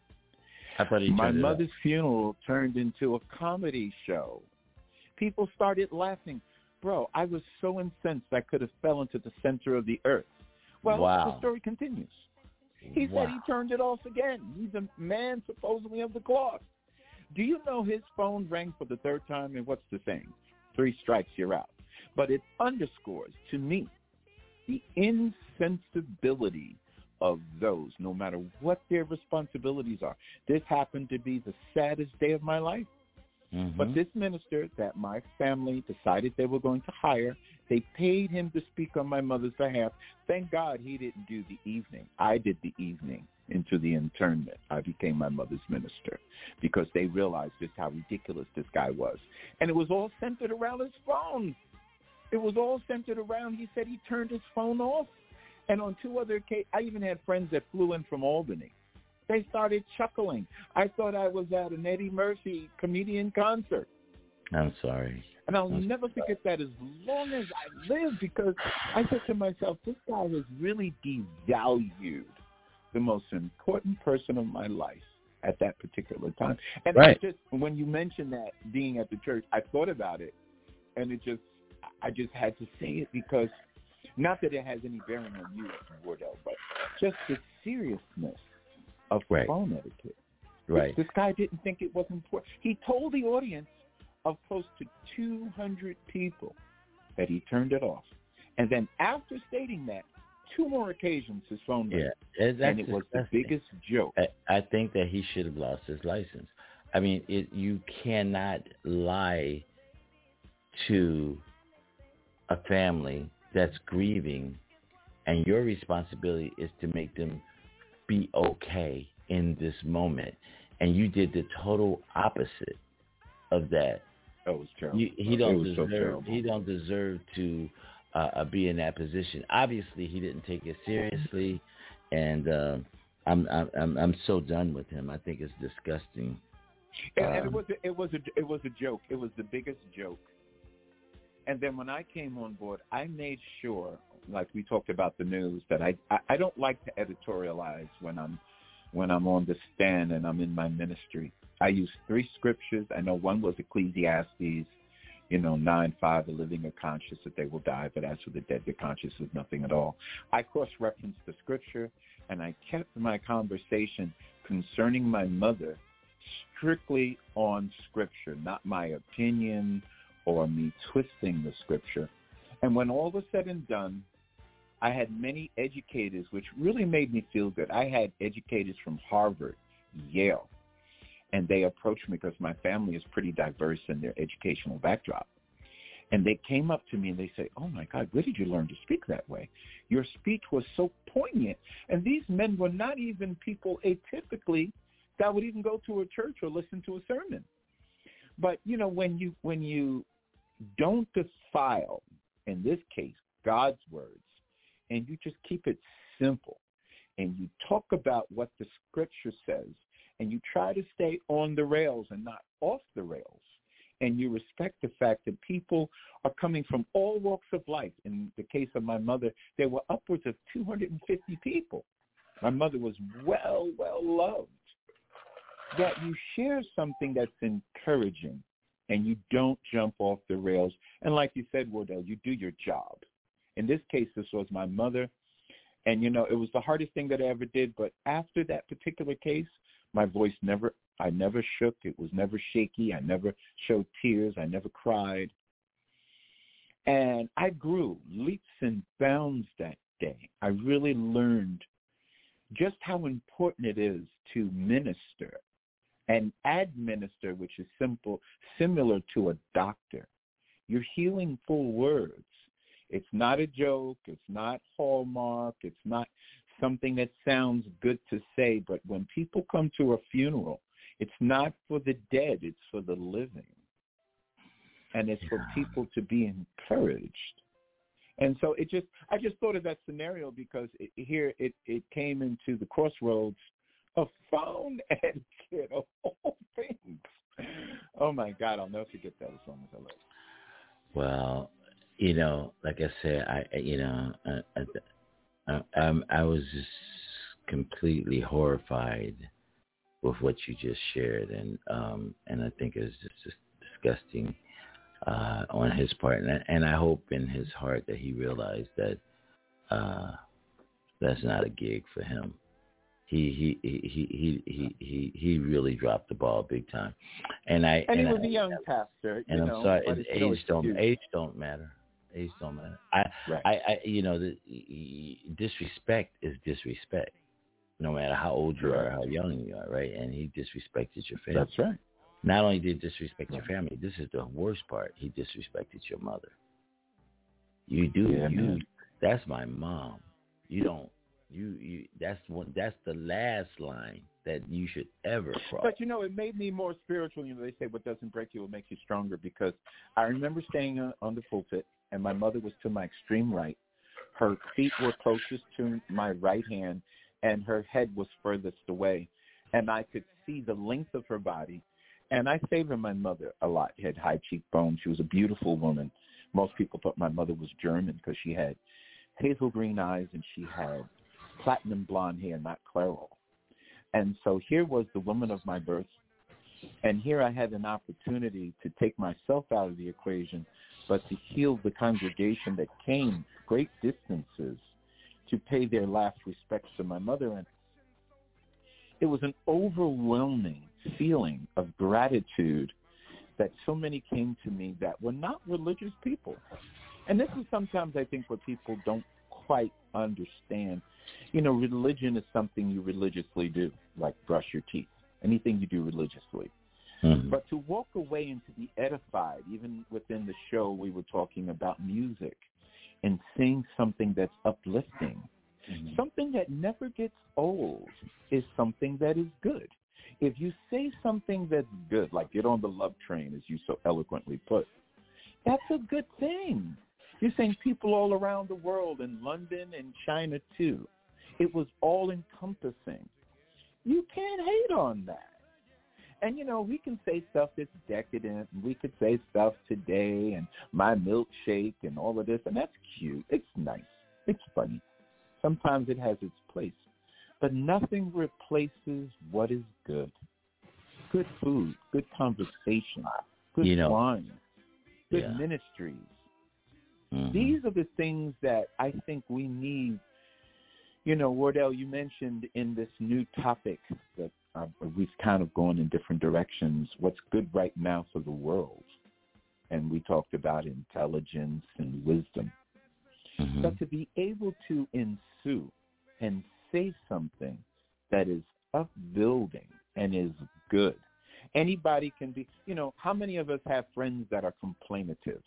My mother's funeral turned into a comedy show. People started laughing. Bro, I was so incensed I could have fell into the center of the earth. Well, the story continues. He said he turned it off again. He's a man supposedly of the cloth. Do you know his phone rang for the third time? And what's the saying? 3 strikes, you're out. But it underscores to me the insensibility of those, no matter what their responsibilities are. This happened to be the saddest day of my life. Mm-hmm. But this minister that my family decided they were going to hire, they paid him to speak on my mother's behalf. Thank God he didn't do the evening. I did the evening into the internment. I became my mother's minister because they realized just how ridiculous this guy was. And it was all centered around his phone. It was all centered around, he said he turned his phone off. And on 2 other occasions, I even had friends that flew in from Albany. They started chuckling. I thought I was at an Eddie Murphy comedian concert. I'm sorry. And I'll never forget that as long as I live, because I said to myself, this guy has really devalued the most important person of my life at that particular time. And when you mentioned that being at the church, I thought about it, and I just had to say it because, not that it has any bearing on you, Wardell, but just the seriousness of phone etiquette. Right. This guy didn't think it was important. He told the audience of close to 200 people that he turned it off. And then after stating that, 2 more occasions his phone rang. And it was the biggest joke. I think that he should have lost his license. I mean, you cannot lie to a family that's grieving, and your responsibility is to make them be okay in this moment. And you did the total opposite of that. That was terrible. He don't deserve to be in that position. Obviously, he didn't take it seriously, and I'm so done with him. I think it's disgusting. And it was a joke. It was the biggest joke. And then when I came on board, I made sure, like we talked about the news, that I don't like to editorialize when I'm on the stand and I'm in my ministry. I use 3 scriptures. I know one was Ecclesiastes, 9:5, the living are conscious that they will die, but as for the dead, they're conscious of nothing at all. I cross-referenced the scripture, and I kept my conversation concerning my mother strictly on scripture, not my opinion or me twisting the scripture. And when all was said and done, I had many educators, which really made me feel good. I had educators from Harvard, Yale, and they approached me because my family is pretty diverse in their educational backdrop. And they came up to me and they said, oh, my God, where did you learn to speak that way? Your speech was so poignant. And these men were not even people atypically that would even go to a church or listen to a sermon. But, when you don't defile, in this case, God's words, and you just keep it simple, and you talk about what the scripture says, and you try to stay on the rails and not off the rails, and you respect the fact that people are coming from all walks of life. In the case of my mother, there were upwards of 250 people. My mother was well loved. That you share something that's encouraging and you don't jump off the rails. And like you said, Wardell, you do your job. In this case, this was my mother. And, you know, it was the hardest thing that I ever did. But after that particular case, my voice I never shook. It was never shaky. I never showed tears. I never cried. And I grew leaps and bounds that day. I really learned just how important it is to minister and administer, which is similar to a doctor. You're healing full words. It's not a joke. It's not Hallmark. It's not something that sounds good to say. But when people come to a funeral, it's not for the dead. It's for the living. And it's for people to be encouraged. And so I just thought of that scenario because it came into the crossroads of phone etiquette of all things. Oh, my God, I'll never forget that as long as I live. Well, you know, like I said, I was just completely horrified with what you just shared, and I think it's just disgusting on his part, and I hope in his heart that he realized that that's not a gig for him. He really dropped the ball big time, and he was a young pastor. And I'm sorry, age don't matter. Age don't matter. Disrespect is disrespect, no matter how old you are, how young you are, right? And he disrespected your family. That's right. Not only did he disrespect your family, this is the worst part. He disrespected your mother. You do. Man. That's my mom. You don't. That's the last line that you should ever cross. But, you know, it made me more spiritual. You know, they say what doesn't break you will make you stronger, because I remember staying on the pulpit, and my mother was to my extreme right. Her feet were closest to my right hand, and her head was furthest away. And I could see the length of her body. And I favored my mother a lot. She had high cheekbones. She was a beautiful woman. Most people thought my mother was German because she had hazel green eyes and she had platinum blonde hair, not Clairol. And so here was the woman of my birth. And here I had an opportunity to take myself out of the equation, but to heal the congregation that came great distances to pay their last respects to my mother. And it was an overwhelming feeling of gratitude that so many came to me that were not religious people. And this is sometimes, I think, what people don't quite understand. You know, religion is something you religiously do, like brush your teeth, anything you do religiously. Mm-hmm. But to walk away and to be edified, even within the show we were talking about music, and sing something that's uplifting, something that never gets old is something that is good. If you say something that's good, like get on the love train, as you so eloquently put, that's a good thing. You're saying people all around the world, in London and China too. It was all-encompassing. You can't hate on that. And, you know, we can say stuff that's decadent, and we could say stuff today, and my milkshake and all of this, and that's cute. It's nice. It's funny. Sometimes it has its place. But nothing replaces what is good. Good food, good conversation, good wine, good ministries. Mm-hmm. These are the things that I think we need. You know, Wardell, you mentioned in this new topic that we've kind of gone in different directions, what's good right now for the world. And we talked about intelligence and wisdom. Mm-hmm. But to be able to ensue and say something that is upbuilding and is good. Anybody can be, you know, how many of us have friends that are complainatives?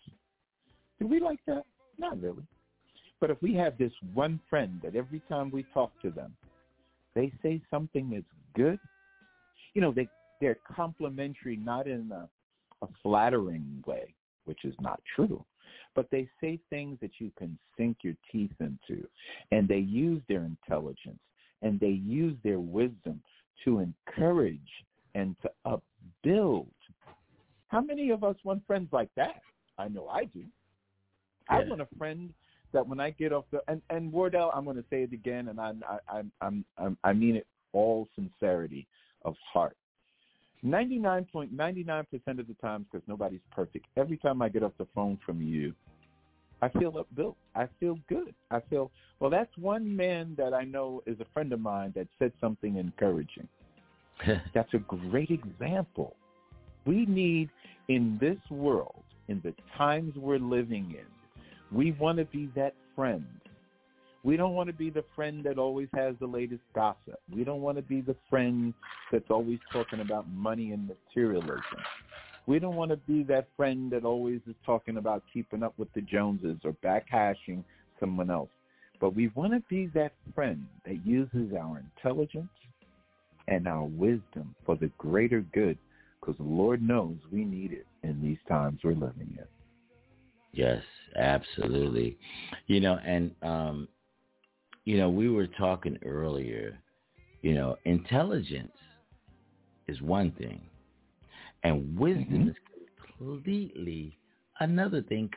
Do we like that? Not really. But if we have this one friend that every time we talk to them, they say something that's good, you know, they're complimentary, not in a flattering way, which is not true, but they say things that you can sink your teeth into, and they use their intelligence, and they use their wisdom to encourage and to upbuild. How many of us want friends like that? I know I do. Yeah. I want a friend that when I get off the and Wardell, I'm going to say it again, and I mean it all sincerity of heart. 99.99% of the times, because nobody's perfect, every time I get off the phone from you, I feel upbuilt. I feel good. I feel, well, that's one man that I know is a friend of mine that said something encouraging. That's a great example. We need, in this world, in the times we're living in, we want to be that friend. We don't want to be the friend that always has the latest gossip. We don't want to be the friend that's always talking about money and materialism. We don't want to be that friend that always is talking about keeping up with the Joneses or backhashing someone else. But we want to be that friend that uses our intelligence and our wisdom for the greater good, because the Lord knows we need it in these times we're living in. Yes, absolutely. And we were talking earlier, intelligence is one thing, and wisdom is completely another thing,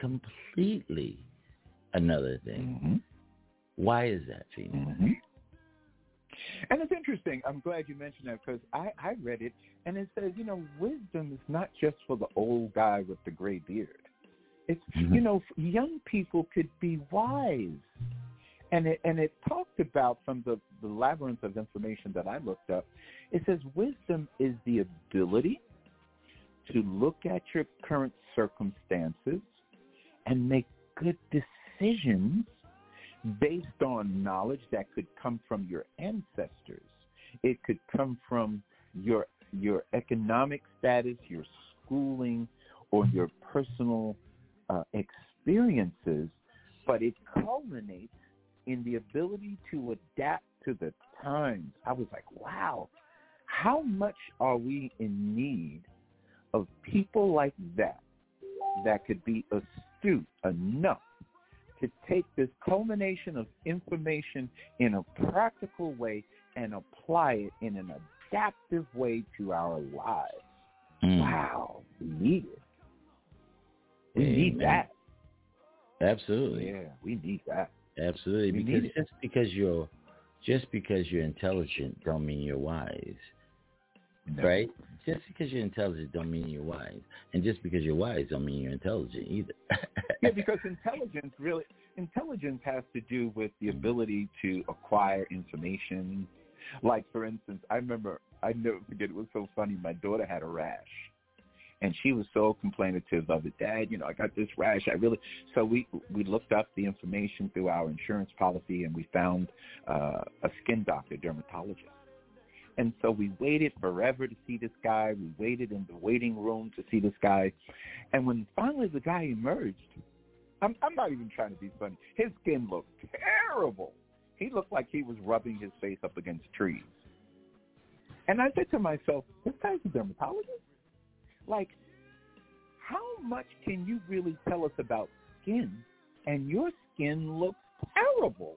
Why is that, Phoenix? And it's interesting. I'm glad you mentioned that, because I read it, and it says, wisdom is not just for the old guy with the gray beard. It's, young people could be wise. And it talked about, from the labyrinth of information that I looked up, it says wisdom is the ability to look at your current circumstances and make good decisions based on knowledge that could come from your ancestors. It could come from your economic status, your schooling, or your personal experiences, but it culminates in the ability to adapt to the times. I was like, wow, how much are we in need of people like that could be astute enough to take this culmination of information in a practical way and apply it in an adaptive way to our lives. Wow, we need it. We need that. Absolutely. Yeah, we need that. Absolutely. Because just because you're intelligent don't mean you're wise. No. Right? Just because you're intelligent don't mean you're wise. And just because you're wise don't mean you're intelligent either. Yeah, because intelligence has to do with the ability to acquire information. Like, for instance, I never forget, it was so funny. My daughter had a rash, and she was so complainative of it. Dad, I got this rash. So we looked up the information through our insurance policy, and we found a skin doctor, dermatologist. And so we waited forever to see this guy. We waited in the waiting room to see this guy. And when finally the guy emerged, I'm not even trying to be funny. His skin looked terrible. He looked like he was rubbing his face up against trees. And I said to myself, this guy's a dermatologist? Like, how much can you really tell us about skin, and your skin looks terrible?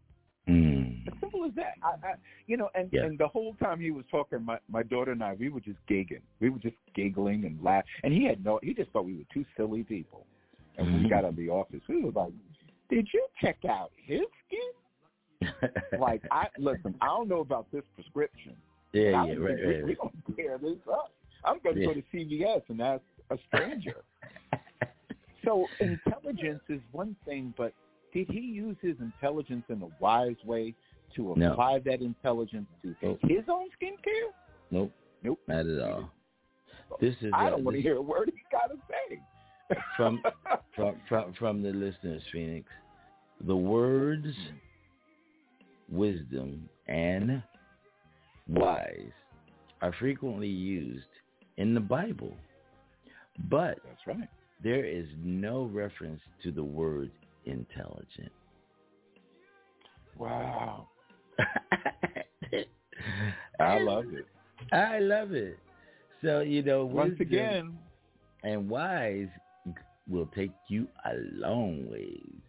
As simple as that. And the whole time he was talking, my daughter and I, we were just giggling. We were just giggling and laughing. And he just thought we were two silly people. And when we got out of the office, we were like, did you check out his skin? Like, listen, I don't know about this prescription. Right. We're going to tear this up. I'm going to go to CVS and ask a stranger. So intelligence is one thing, but did he use his intelligence in a wise way to apply that intelligence to his own skincare? Nope, not at all. I don't want to hear a word he got to say. From the listeners, Phoenix, the words wisdom and wise are frequently used in the Bible, but that's right. There is no reference to the word intelligent. Wow. I love it. I love it. So, once again, and wise will take you a long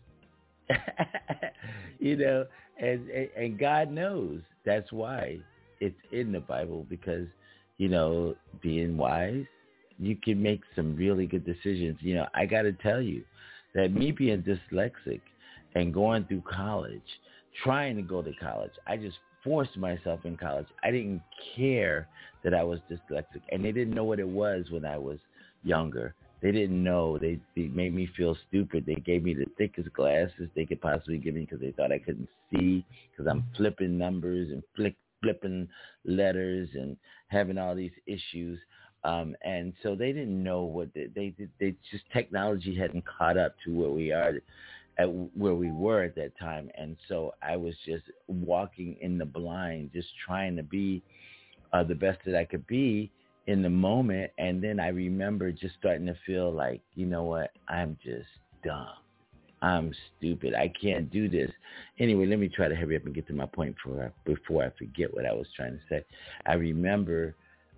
ways. And God knows that's why it's in the Bible because, being wise, you can make some really good decisions. I got to tell you that me being dyslexic and going through college, trying to go to college, I just forced myself in college. I didn't care that I was dyslexic, and they didn't know what it was when I was younger. They didn't know. They made me feel stupid. They gave me the thickest glasses they could possibly give me because they thought I couldn't see because I'm flipping numbers and flipping letters and having all these issues. And so they didn't know what they just technology hadn't caught up to where we are at where we were at that time. And so I was just walking in the blind, just trying to be the best that I could be in the moment. And then I remember just starting to feel like, you know what, I'm just dumb. I'm stupid. I can't do this. Anyway, let me try to hurry up and get to my point before I forget what I was trying to say. I remember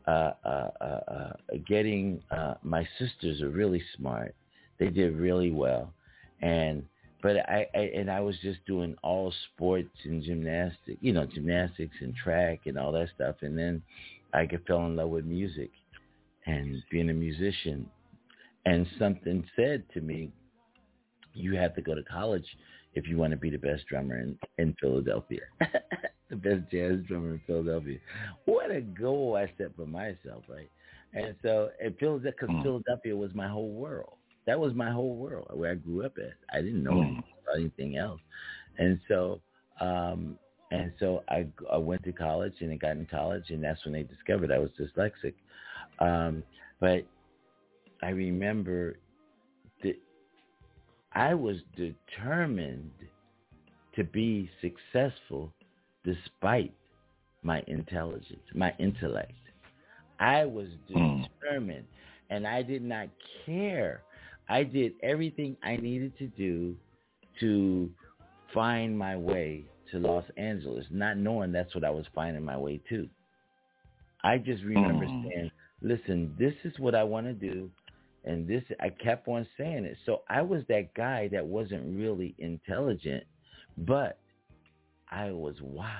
getting my sisters are really smart. They did really well. But I was just doing all sports and gymnastics and track and all that stuff. And then I fell in love with music and being a musician. And something said to me, you have to go to college if you want to be the best drummer in Philadelphia, the best jazz drummer in Philadelphia. What a goal I set for myself, right? And so, because Philadelphia was my whole world. That was my whole world, where I grew up at. I didn't know about anything else. And so I went to college, and I got in college, and that's when they discovered I was dyslexic. But I remember that I was determined to be successful despite my intelligence, my intellect. I was determined, and I did not care. I did everything I needed to do to find my way to Los Angeles, not knowing that's what I was finding my way to. I just remember saying, listen, this is what I want to do. And I kept on saying it. So I was that guy that wasn't really intelligent, but I was wise.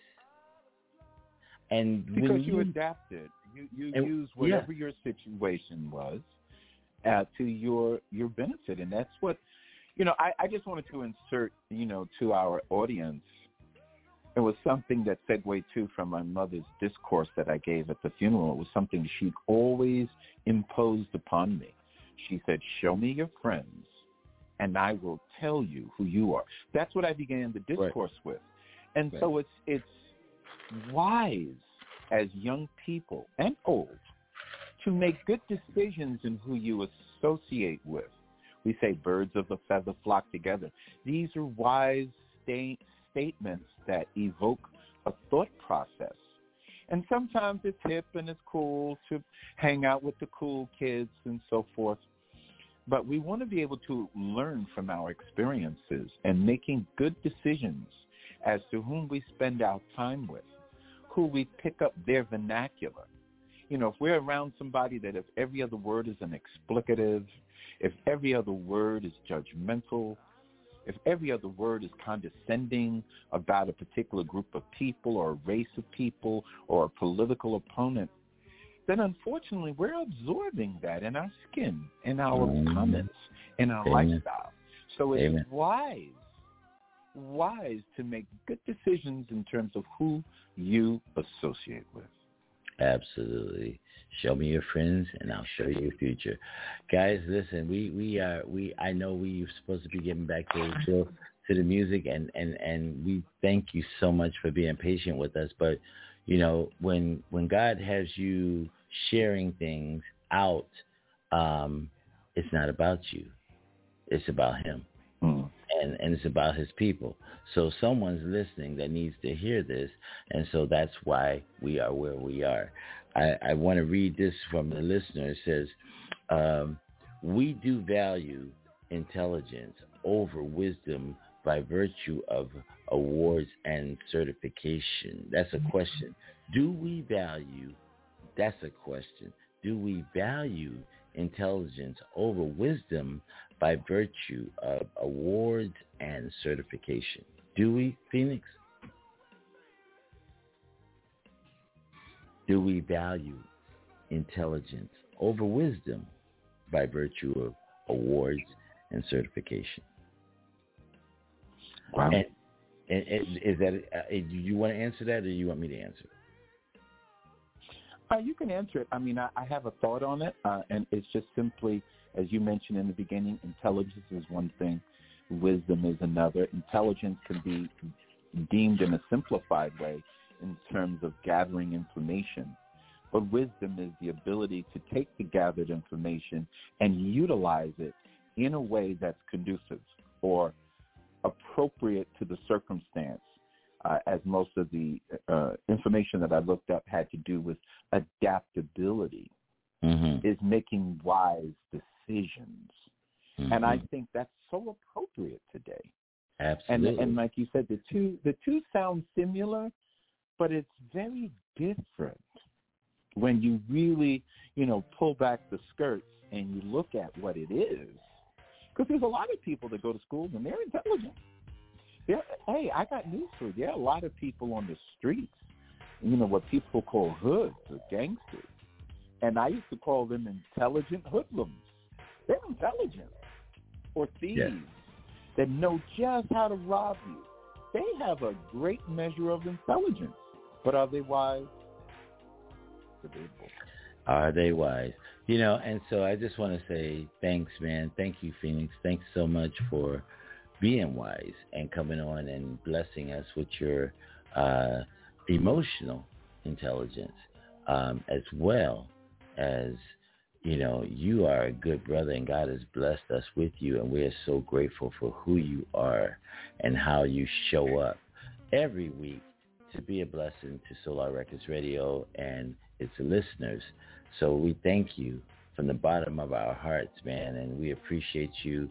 And because you adapted, you used whatever your situation was to your benefit, and that's what I just wanted to insert to our audience. It was something that segued too from my mother's discourse that I gave at the funeral. It was something she always imposed upon me. She said, show me your friends, and I will tell you who you are. That's what I began the discourse with. And so it's wise as young people and old to make good decisions in who you associate with. We say birds of a feather flock together. These are wise statements that evoke a thought process. And sometimes it's hip and it's cool to hang out with the cool kids and so forth. But we want to be able to learn from our experiences and making good decisions as to whom we spend our time with, who we pick up their vernacular. If we're around somebody that if every other word is an explicative, if every other word is judgmental, if every other word is condescending about a particular group of people or a race of people or a political opponent, then unfortunately we're absorbing that in our skin, in our comments, in our lifestyle. So it's wise to make good decisions in terms of who you associate with. Absolutely. Show me your friends, and I'll show you your future. Guys, listen, I know we're supposed to be getting back to the music, and we thank you so much for being patient with us. But when God has you sharing things out, it's not about you. It's about Him. And it's about His people. So someone's listening that needs to hear this, and so that's why we are where we are. I want to read this from the listener. It says, we do value intelligence over wisdom by virtue of awards and certification. That's a question. Do we value, that's a question. Do we value intelligence over wisdom by virtue of awards and certification? Do we, Phoenix? do we value intelligence over wisdom by virtue of awards and certification? Wow. And is that, do you want to answer that, or do you want me to answer? You can answer it. I mean, I have a thought on it, and it's just simply, as you mentioned in the beginning, intelligence is one thing, wisdom is another. Intelligence can be deemed in a simplified way in terms of gathering information, but wisdom is the ability to take the gathered information and utilize it in a way that's conducive or appropriate to the circumstance. As most of the information that I looked up had to do with adaptability, is making wise decisions. And I think that's so appropriate today. Absolutely. And like you said, the two sound similar, but it's very different when you really, pull back the skirts and you look at what it is. Because there's a lot of people that go to school and they're intelligent. Hey, I got news for you. There are a lot of people on the streets, what people call hoods or gangsters. And I used to call them intelligent hoodlums. They're intelligent. Or thieves that know just how to rob you. They have a great measure of intelligence. But are they wise? Debatable. Are they wise? And so I just want to say thanks, man. Thank you, Phoenix. Thanks so much for being wise and coming on and blessing us with your emotional intelligence, as well as, you are a good brother, and God has blessed us with you, and we are so grateful for who you are and how you show up every week to be a blessing to Solar Records Radio and its listeners. So we thank you from the bottom of our hearts, man, and we appreciate you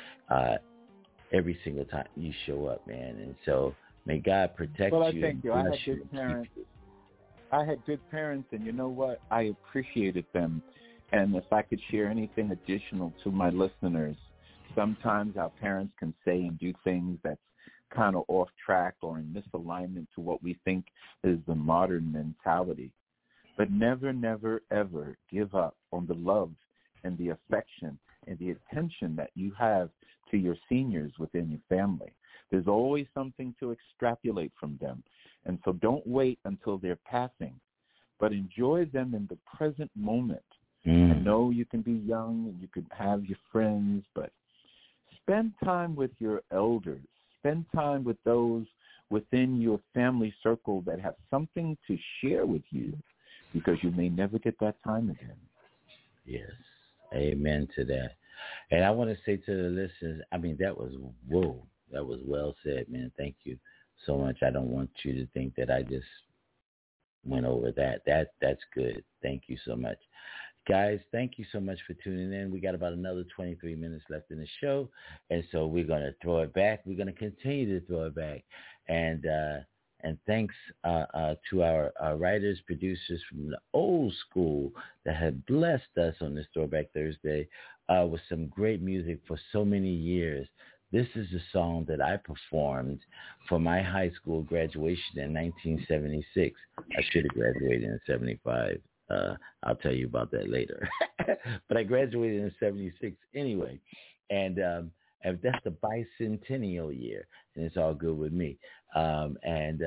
every single time you show up, man. And so may God protect you. Well, I thank you. I had good parents. I had good parents, and you know what? I appreciated them. And if I could share anything additional to my listeners, sometimes our parents can say and do things that's kind of off track or in misalignment to what we think is the modern mentality. But never, never, ever give up on the love and the affection and the attention that you have to your seniors within your family. There's always something to extrapolate from them. And so don't wait until they're passing, but enjoy them in the present moment. I know you can be young and you can have your friends, but spend time with your elders. Spend time with those within your family circle that have something to share with you, because you may never get that time again. Yes. Amen to that. And I want to say to the listeners, that was well said, man. Thank you so much. I don't want you to think that I just went over that. That's good. Thank you so much. Guys, thank you so much for tuning in. We got about another 23 minutes left in the show, and so we're going to throw it back. We're going to continue to throw it back. And thanks to our writers, producers from the old school that have blessed us on this Throwback Thursday with some great music for so many years. This is a song that I performed for my high school graduation in 1976. I should have graduated in 75. I'll tell you about that later. But I graduated in 76 anyway. And that's the bicentennial year, and it's all good with me. But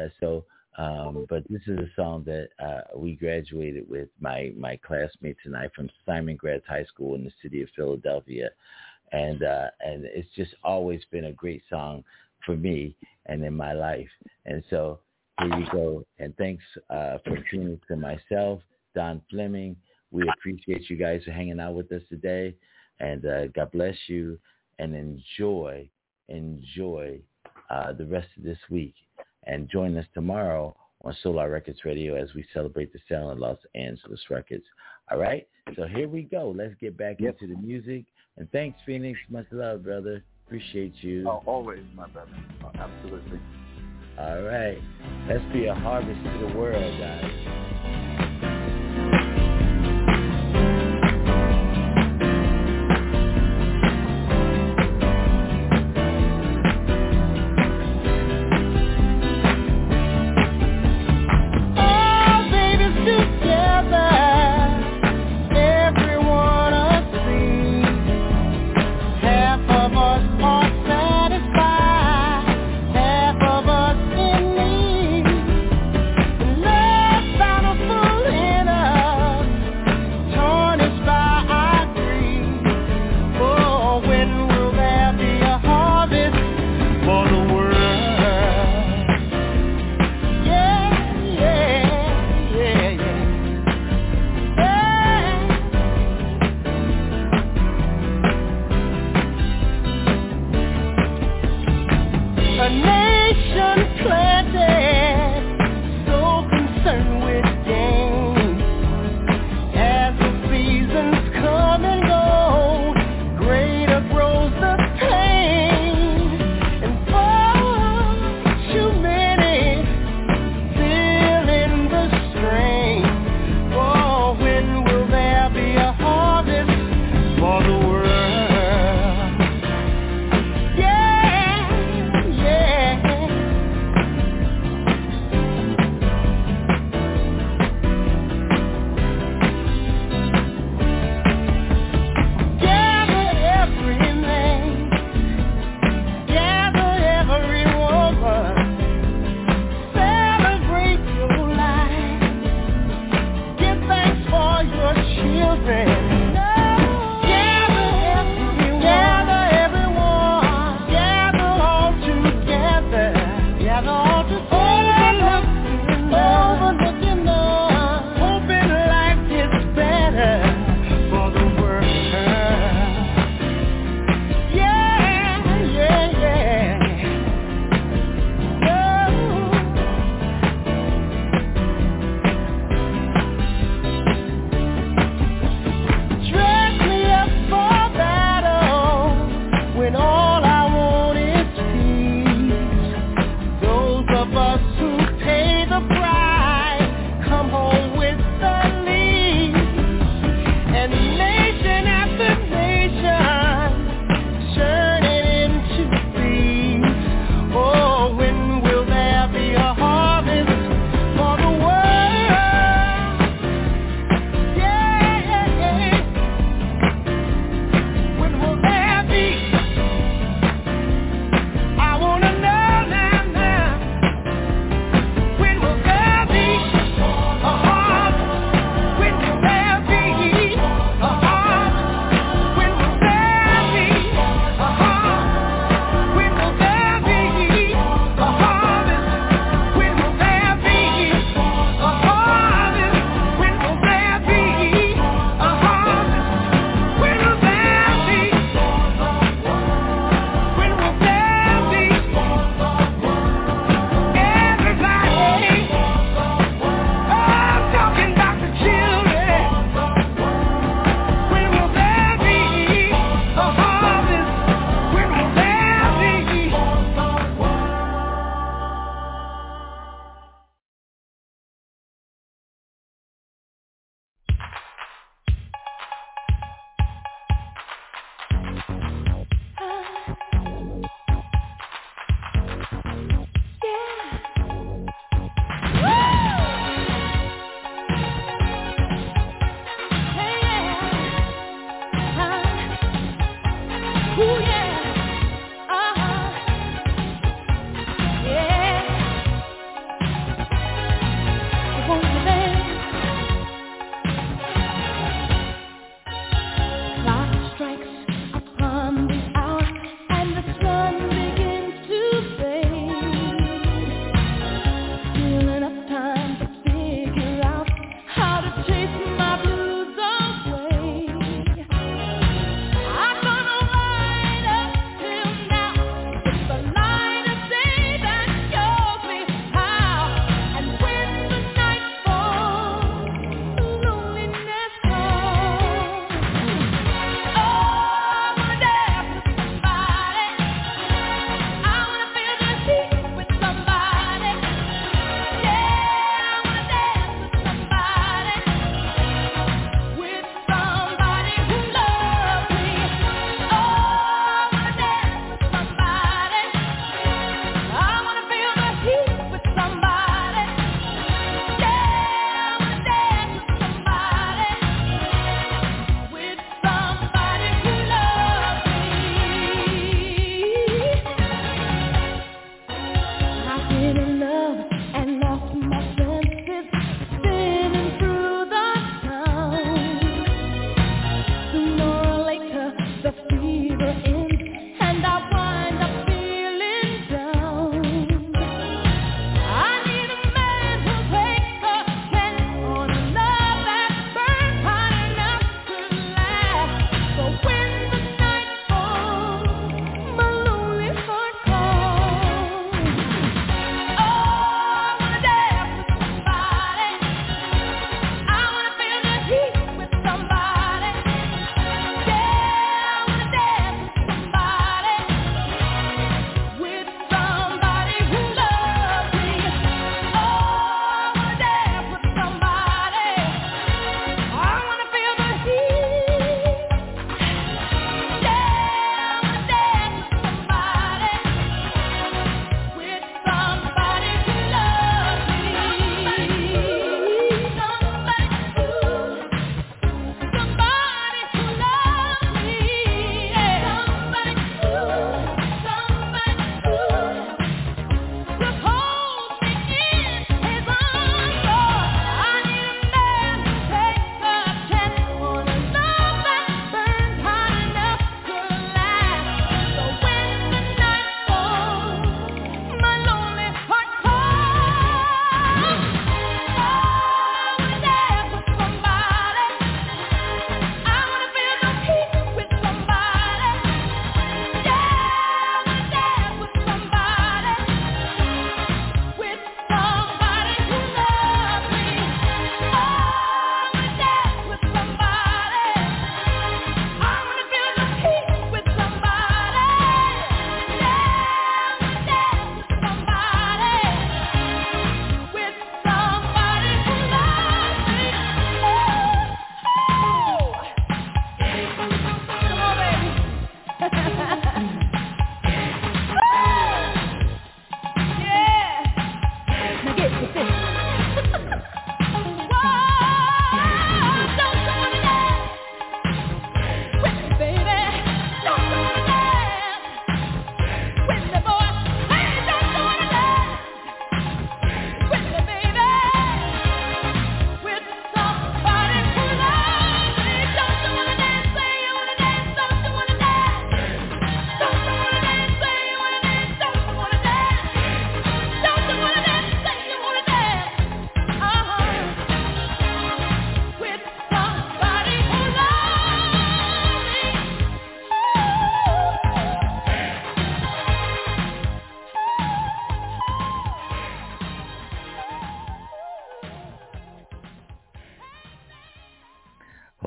this is a song that we graduated with my classmates and I from Simon Gratz High School in the city of Philadelphia. And it's just always been a great song for me and in my life. And so here you go. And thanks for Phoenix and myself, Don Fleming. We appreciate you guys for hanging out with us today. And God bless you, and enjoy the rest of this week. And join us tomorrow on Solar Records Radio as we celebrate the sale of Los Angeles records. All right? So here we go. Let's get back into the music. And thanks, Phoenix. Much love, brother. Appreciate you. Oh, always, my brother. Oh, absolutely. All right. Let's be a harvest to the world, guys. Oh, baby, sister. Yeah, yeah.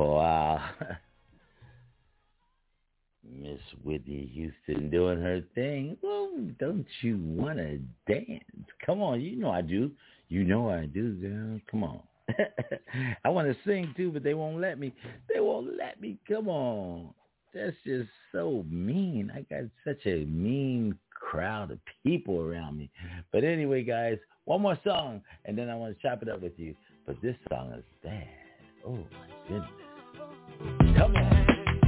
Wow. Miss Whitney Houston doing her thing. Well, don't you want to dance? Come on, you know I do. You know I do, girl. Come on. I want to sing too, but they won't let me. They won't let me. Come on. That's just so mean. I got such a mean crowd of people around me. But anyway, guys, one more song, and then I want to chop it up with you. But this song is bad. Oh, my goodness. Come on.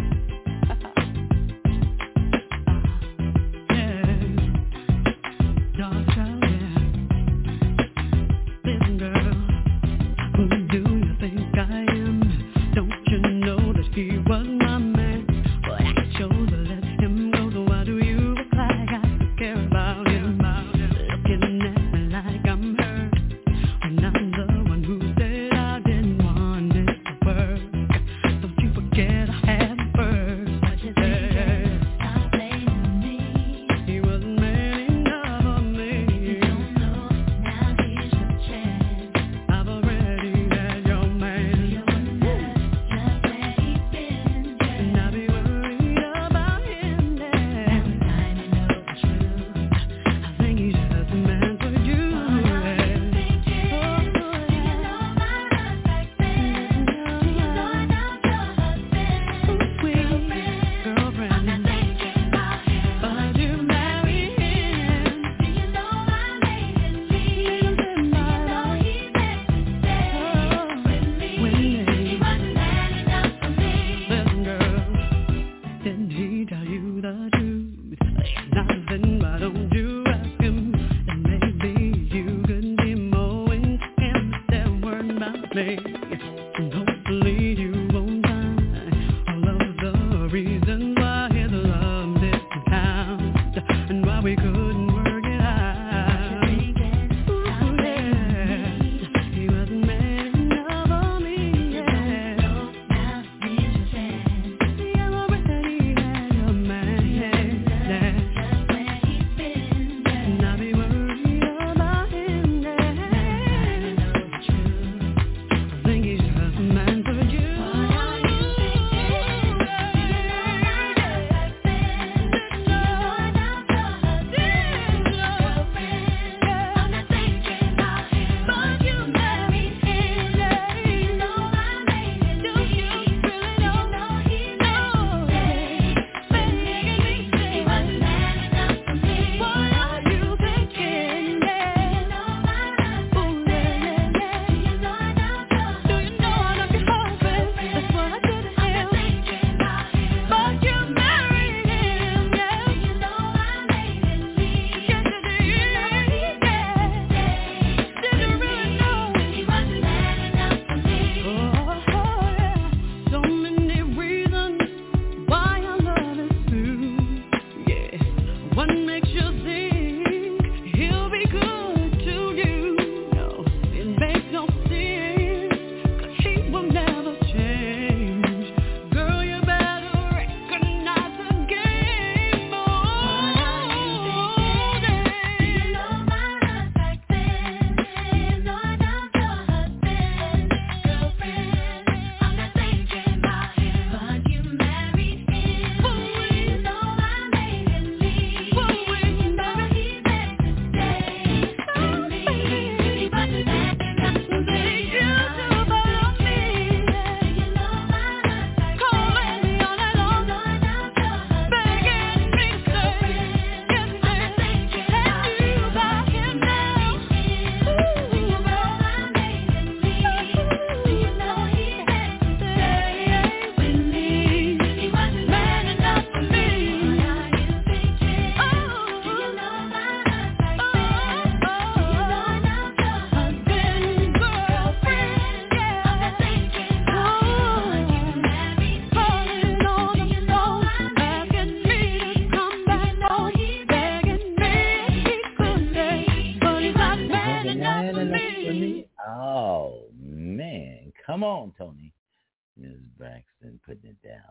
Come on, Tony. Ms. Braxton putting it down.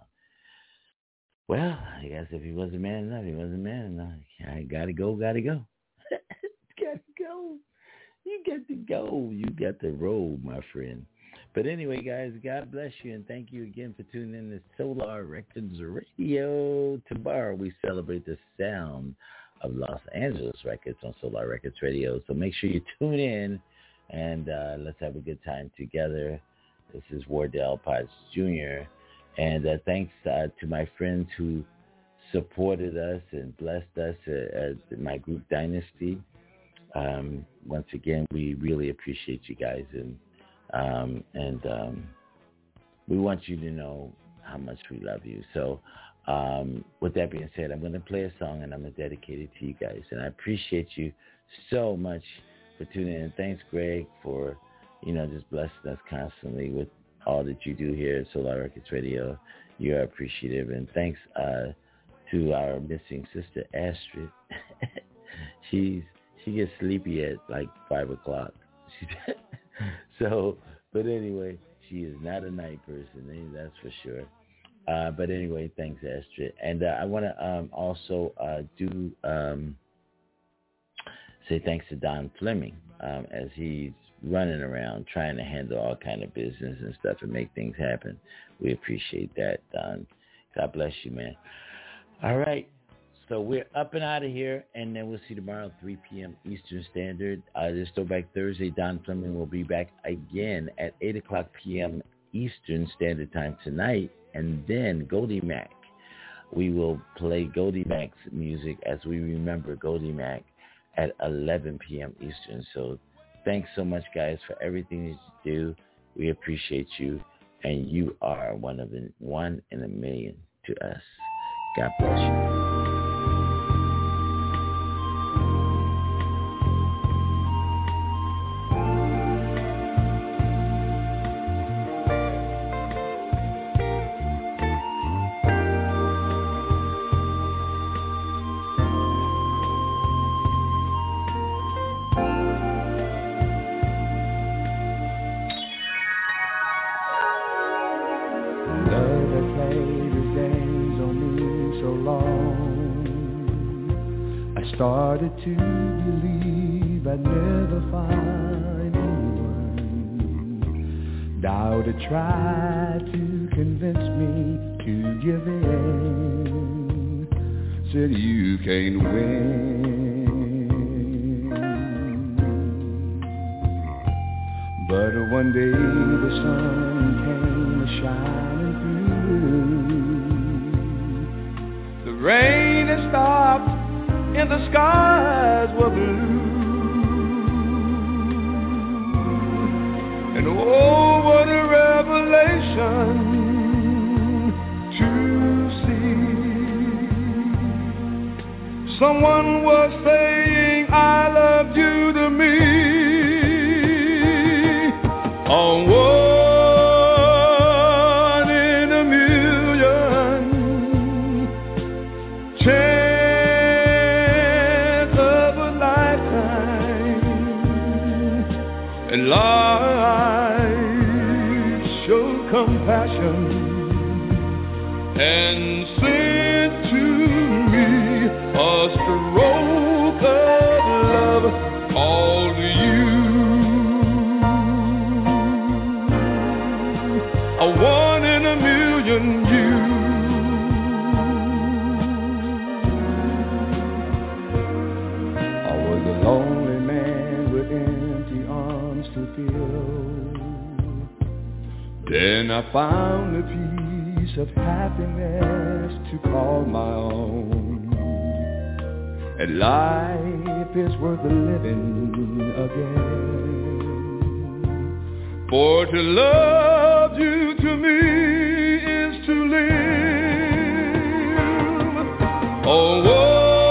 Well, I guess if he wasn't man enough, he wasn't man enough. I gotta go. Gotta go. You got to go. You got to roll, my friend. But anyway, guys, God bless you, and thank you again for tuning in to Solar Records Radio. Tomorrow we celebrate the sound of Los Angeles Records on Solar Records Radio. So make sure you tune in, and let's have a good time together. This is Wardell Potts Jr., and thanks to my friends who supported us and blessed us at my group Dynasty. Once again, we really appreciate you guys, and we want you to know how much we love you. So with that being said, I'm going to play a song, and I'm going to dedicate it to you guys. And I appreciate you so much for tuning in. Thanks, Greg, for, just blessing us constantly with all that you do here at Solar Records Radio. You're appreciative. And thanks to our missing sister, Astrid. She gets sleepy at like 5 o'clock. But anyway, she is not a night person, that's for sure. But anyway, thanks, Astrid. And I want to also say thanks to Don Fleming as he's running around trying to handle all kind of business and stuff and make things happen. We appreciate that, Don. God bless you, man. All right. So we're up and out of here, and then we'll see you tomorrow at 3 p.m. Eastern Standard. This Throwback Thursday, Don Fleming will be back again at 8 o'clock p.m. Eastern Standard Time tonight, and then Goldie Mac. We will play Goldie Mac's music as we remember Goldie Mac at 11 p.m. Eastern. So thanks so much, guys, for everything that you do. We appreciate you, and you are one in a million to us. God bless you. Started to believe I'd never find anyone. Doubted, tried to convince me to give in. Said you can't win. But one day the sun came shining through. The rain had stopped and the skies were blue. And oh, what a revelation to see. Someone was saying, I loved you to me. On one in a million chance. And life showed compassion and sent to me a stroke of love called you. A one in a million you. I was a lonely man with empty arms to fill. Then I found a piece of happiness to call my own. And life is worth living again. For to love you to me is to live. Oh,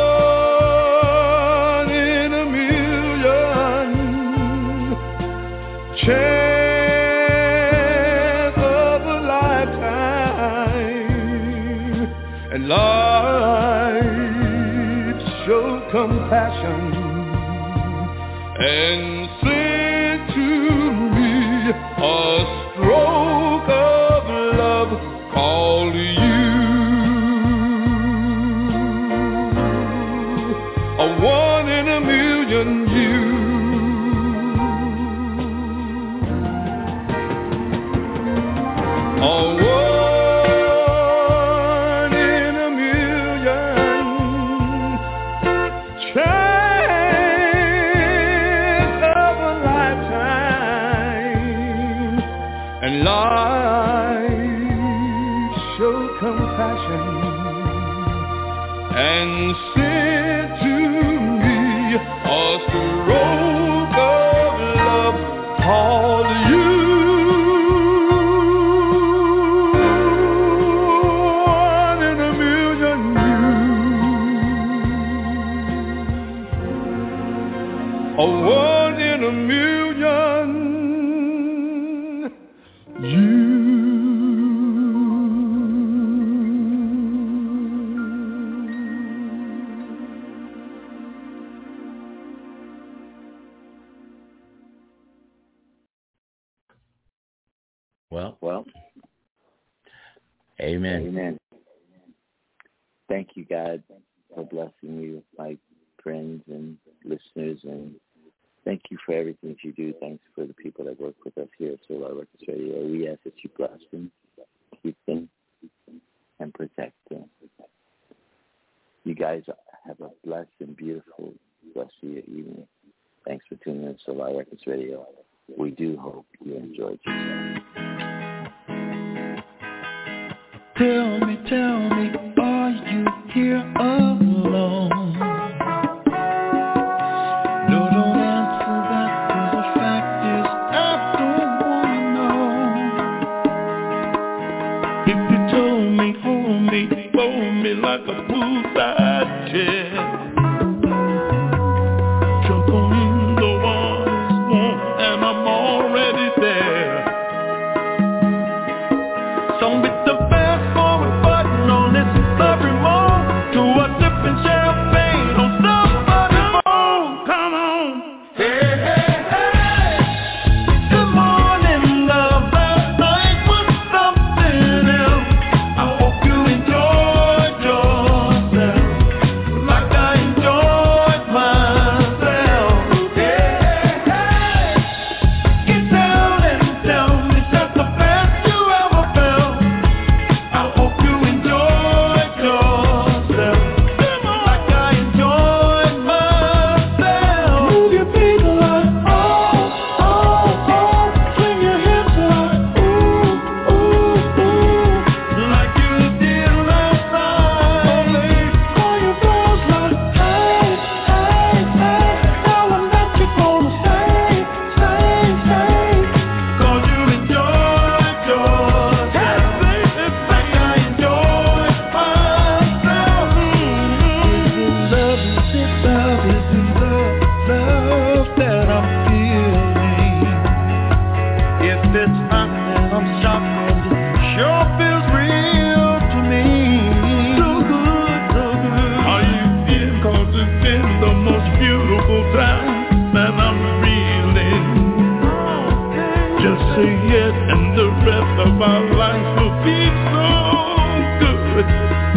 chance of a lifetime, and life showed compassion and sent to me a stroke of love called you. A one in a million you. rose of love, all you. One in a million you. A one in a million you. Well, amen. Amen. Thank you, God, for blessing you, my friends and listeners, and thank you for everything that you do. Thanks for the people that work with us here at Solar Records Radio. We ask that you bless them, keep them, and protect them. You guys have a blessed and beautiful rest of your evening. Thanks for tuning in to Solar Records Radio. We do hope you enjoyed yourself. Tell me, are you here alone? No, don't answer that, 'cause the fact is I don't wanna know. If you told me, hold me, fold me like a poolside chair. Jump on in the water's warm and I'm already there. So with the fast forward button on this remote to a sipping champagne on somebody's phone. Come on. Hey, hey, hey. Good morning, love. Last night was something else. I hope you enjoyed yourself like I enjoyed myself. Hey, hey, hey. Get down and tell me that's the best you ever felt. I hope you enjoyed yourself like I enjoyed myself. Move your feet like oh, oh, oh. Swing your hips like ooh, ooh, ooh. Like you did last night. Call your girls like hey, hey, hey. Tell them that you're gonna stay. 'Cause you enjoyed yourself like I enjoyed myself. Is it love that I'm feeling? If it's not, then I'm shocked, 'cause it sure feels real to me. So good, so good. Are you feeling? 'Cause it's been the most beautiful time that I'm feeling. Just say it and the rest of our life will be so good.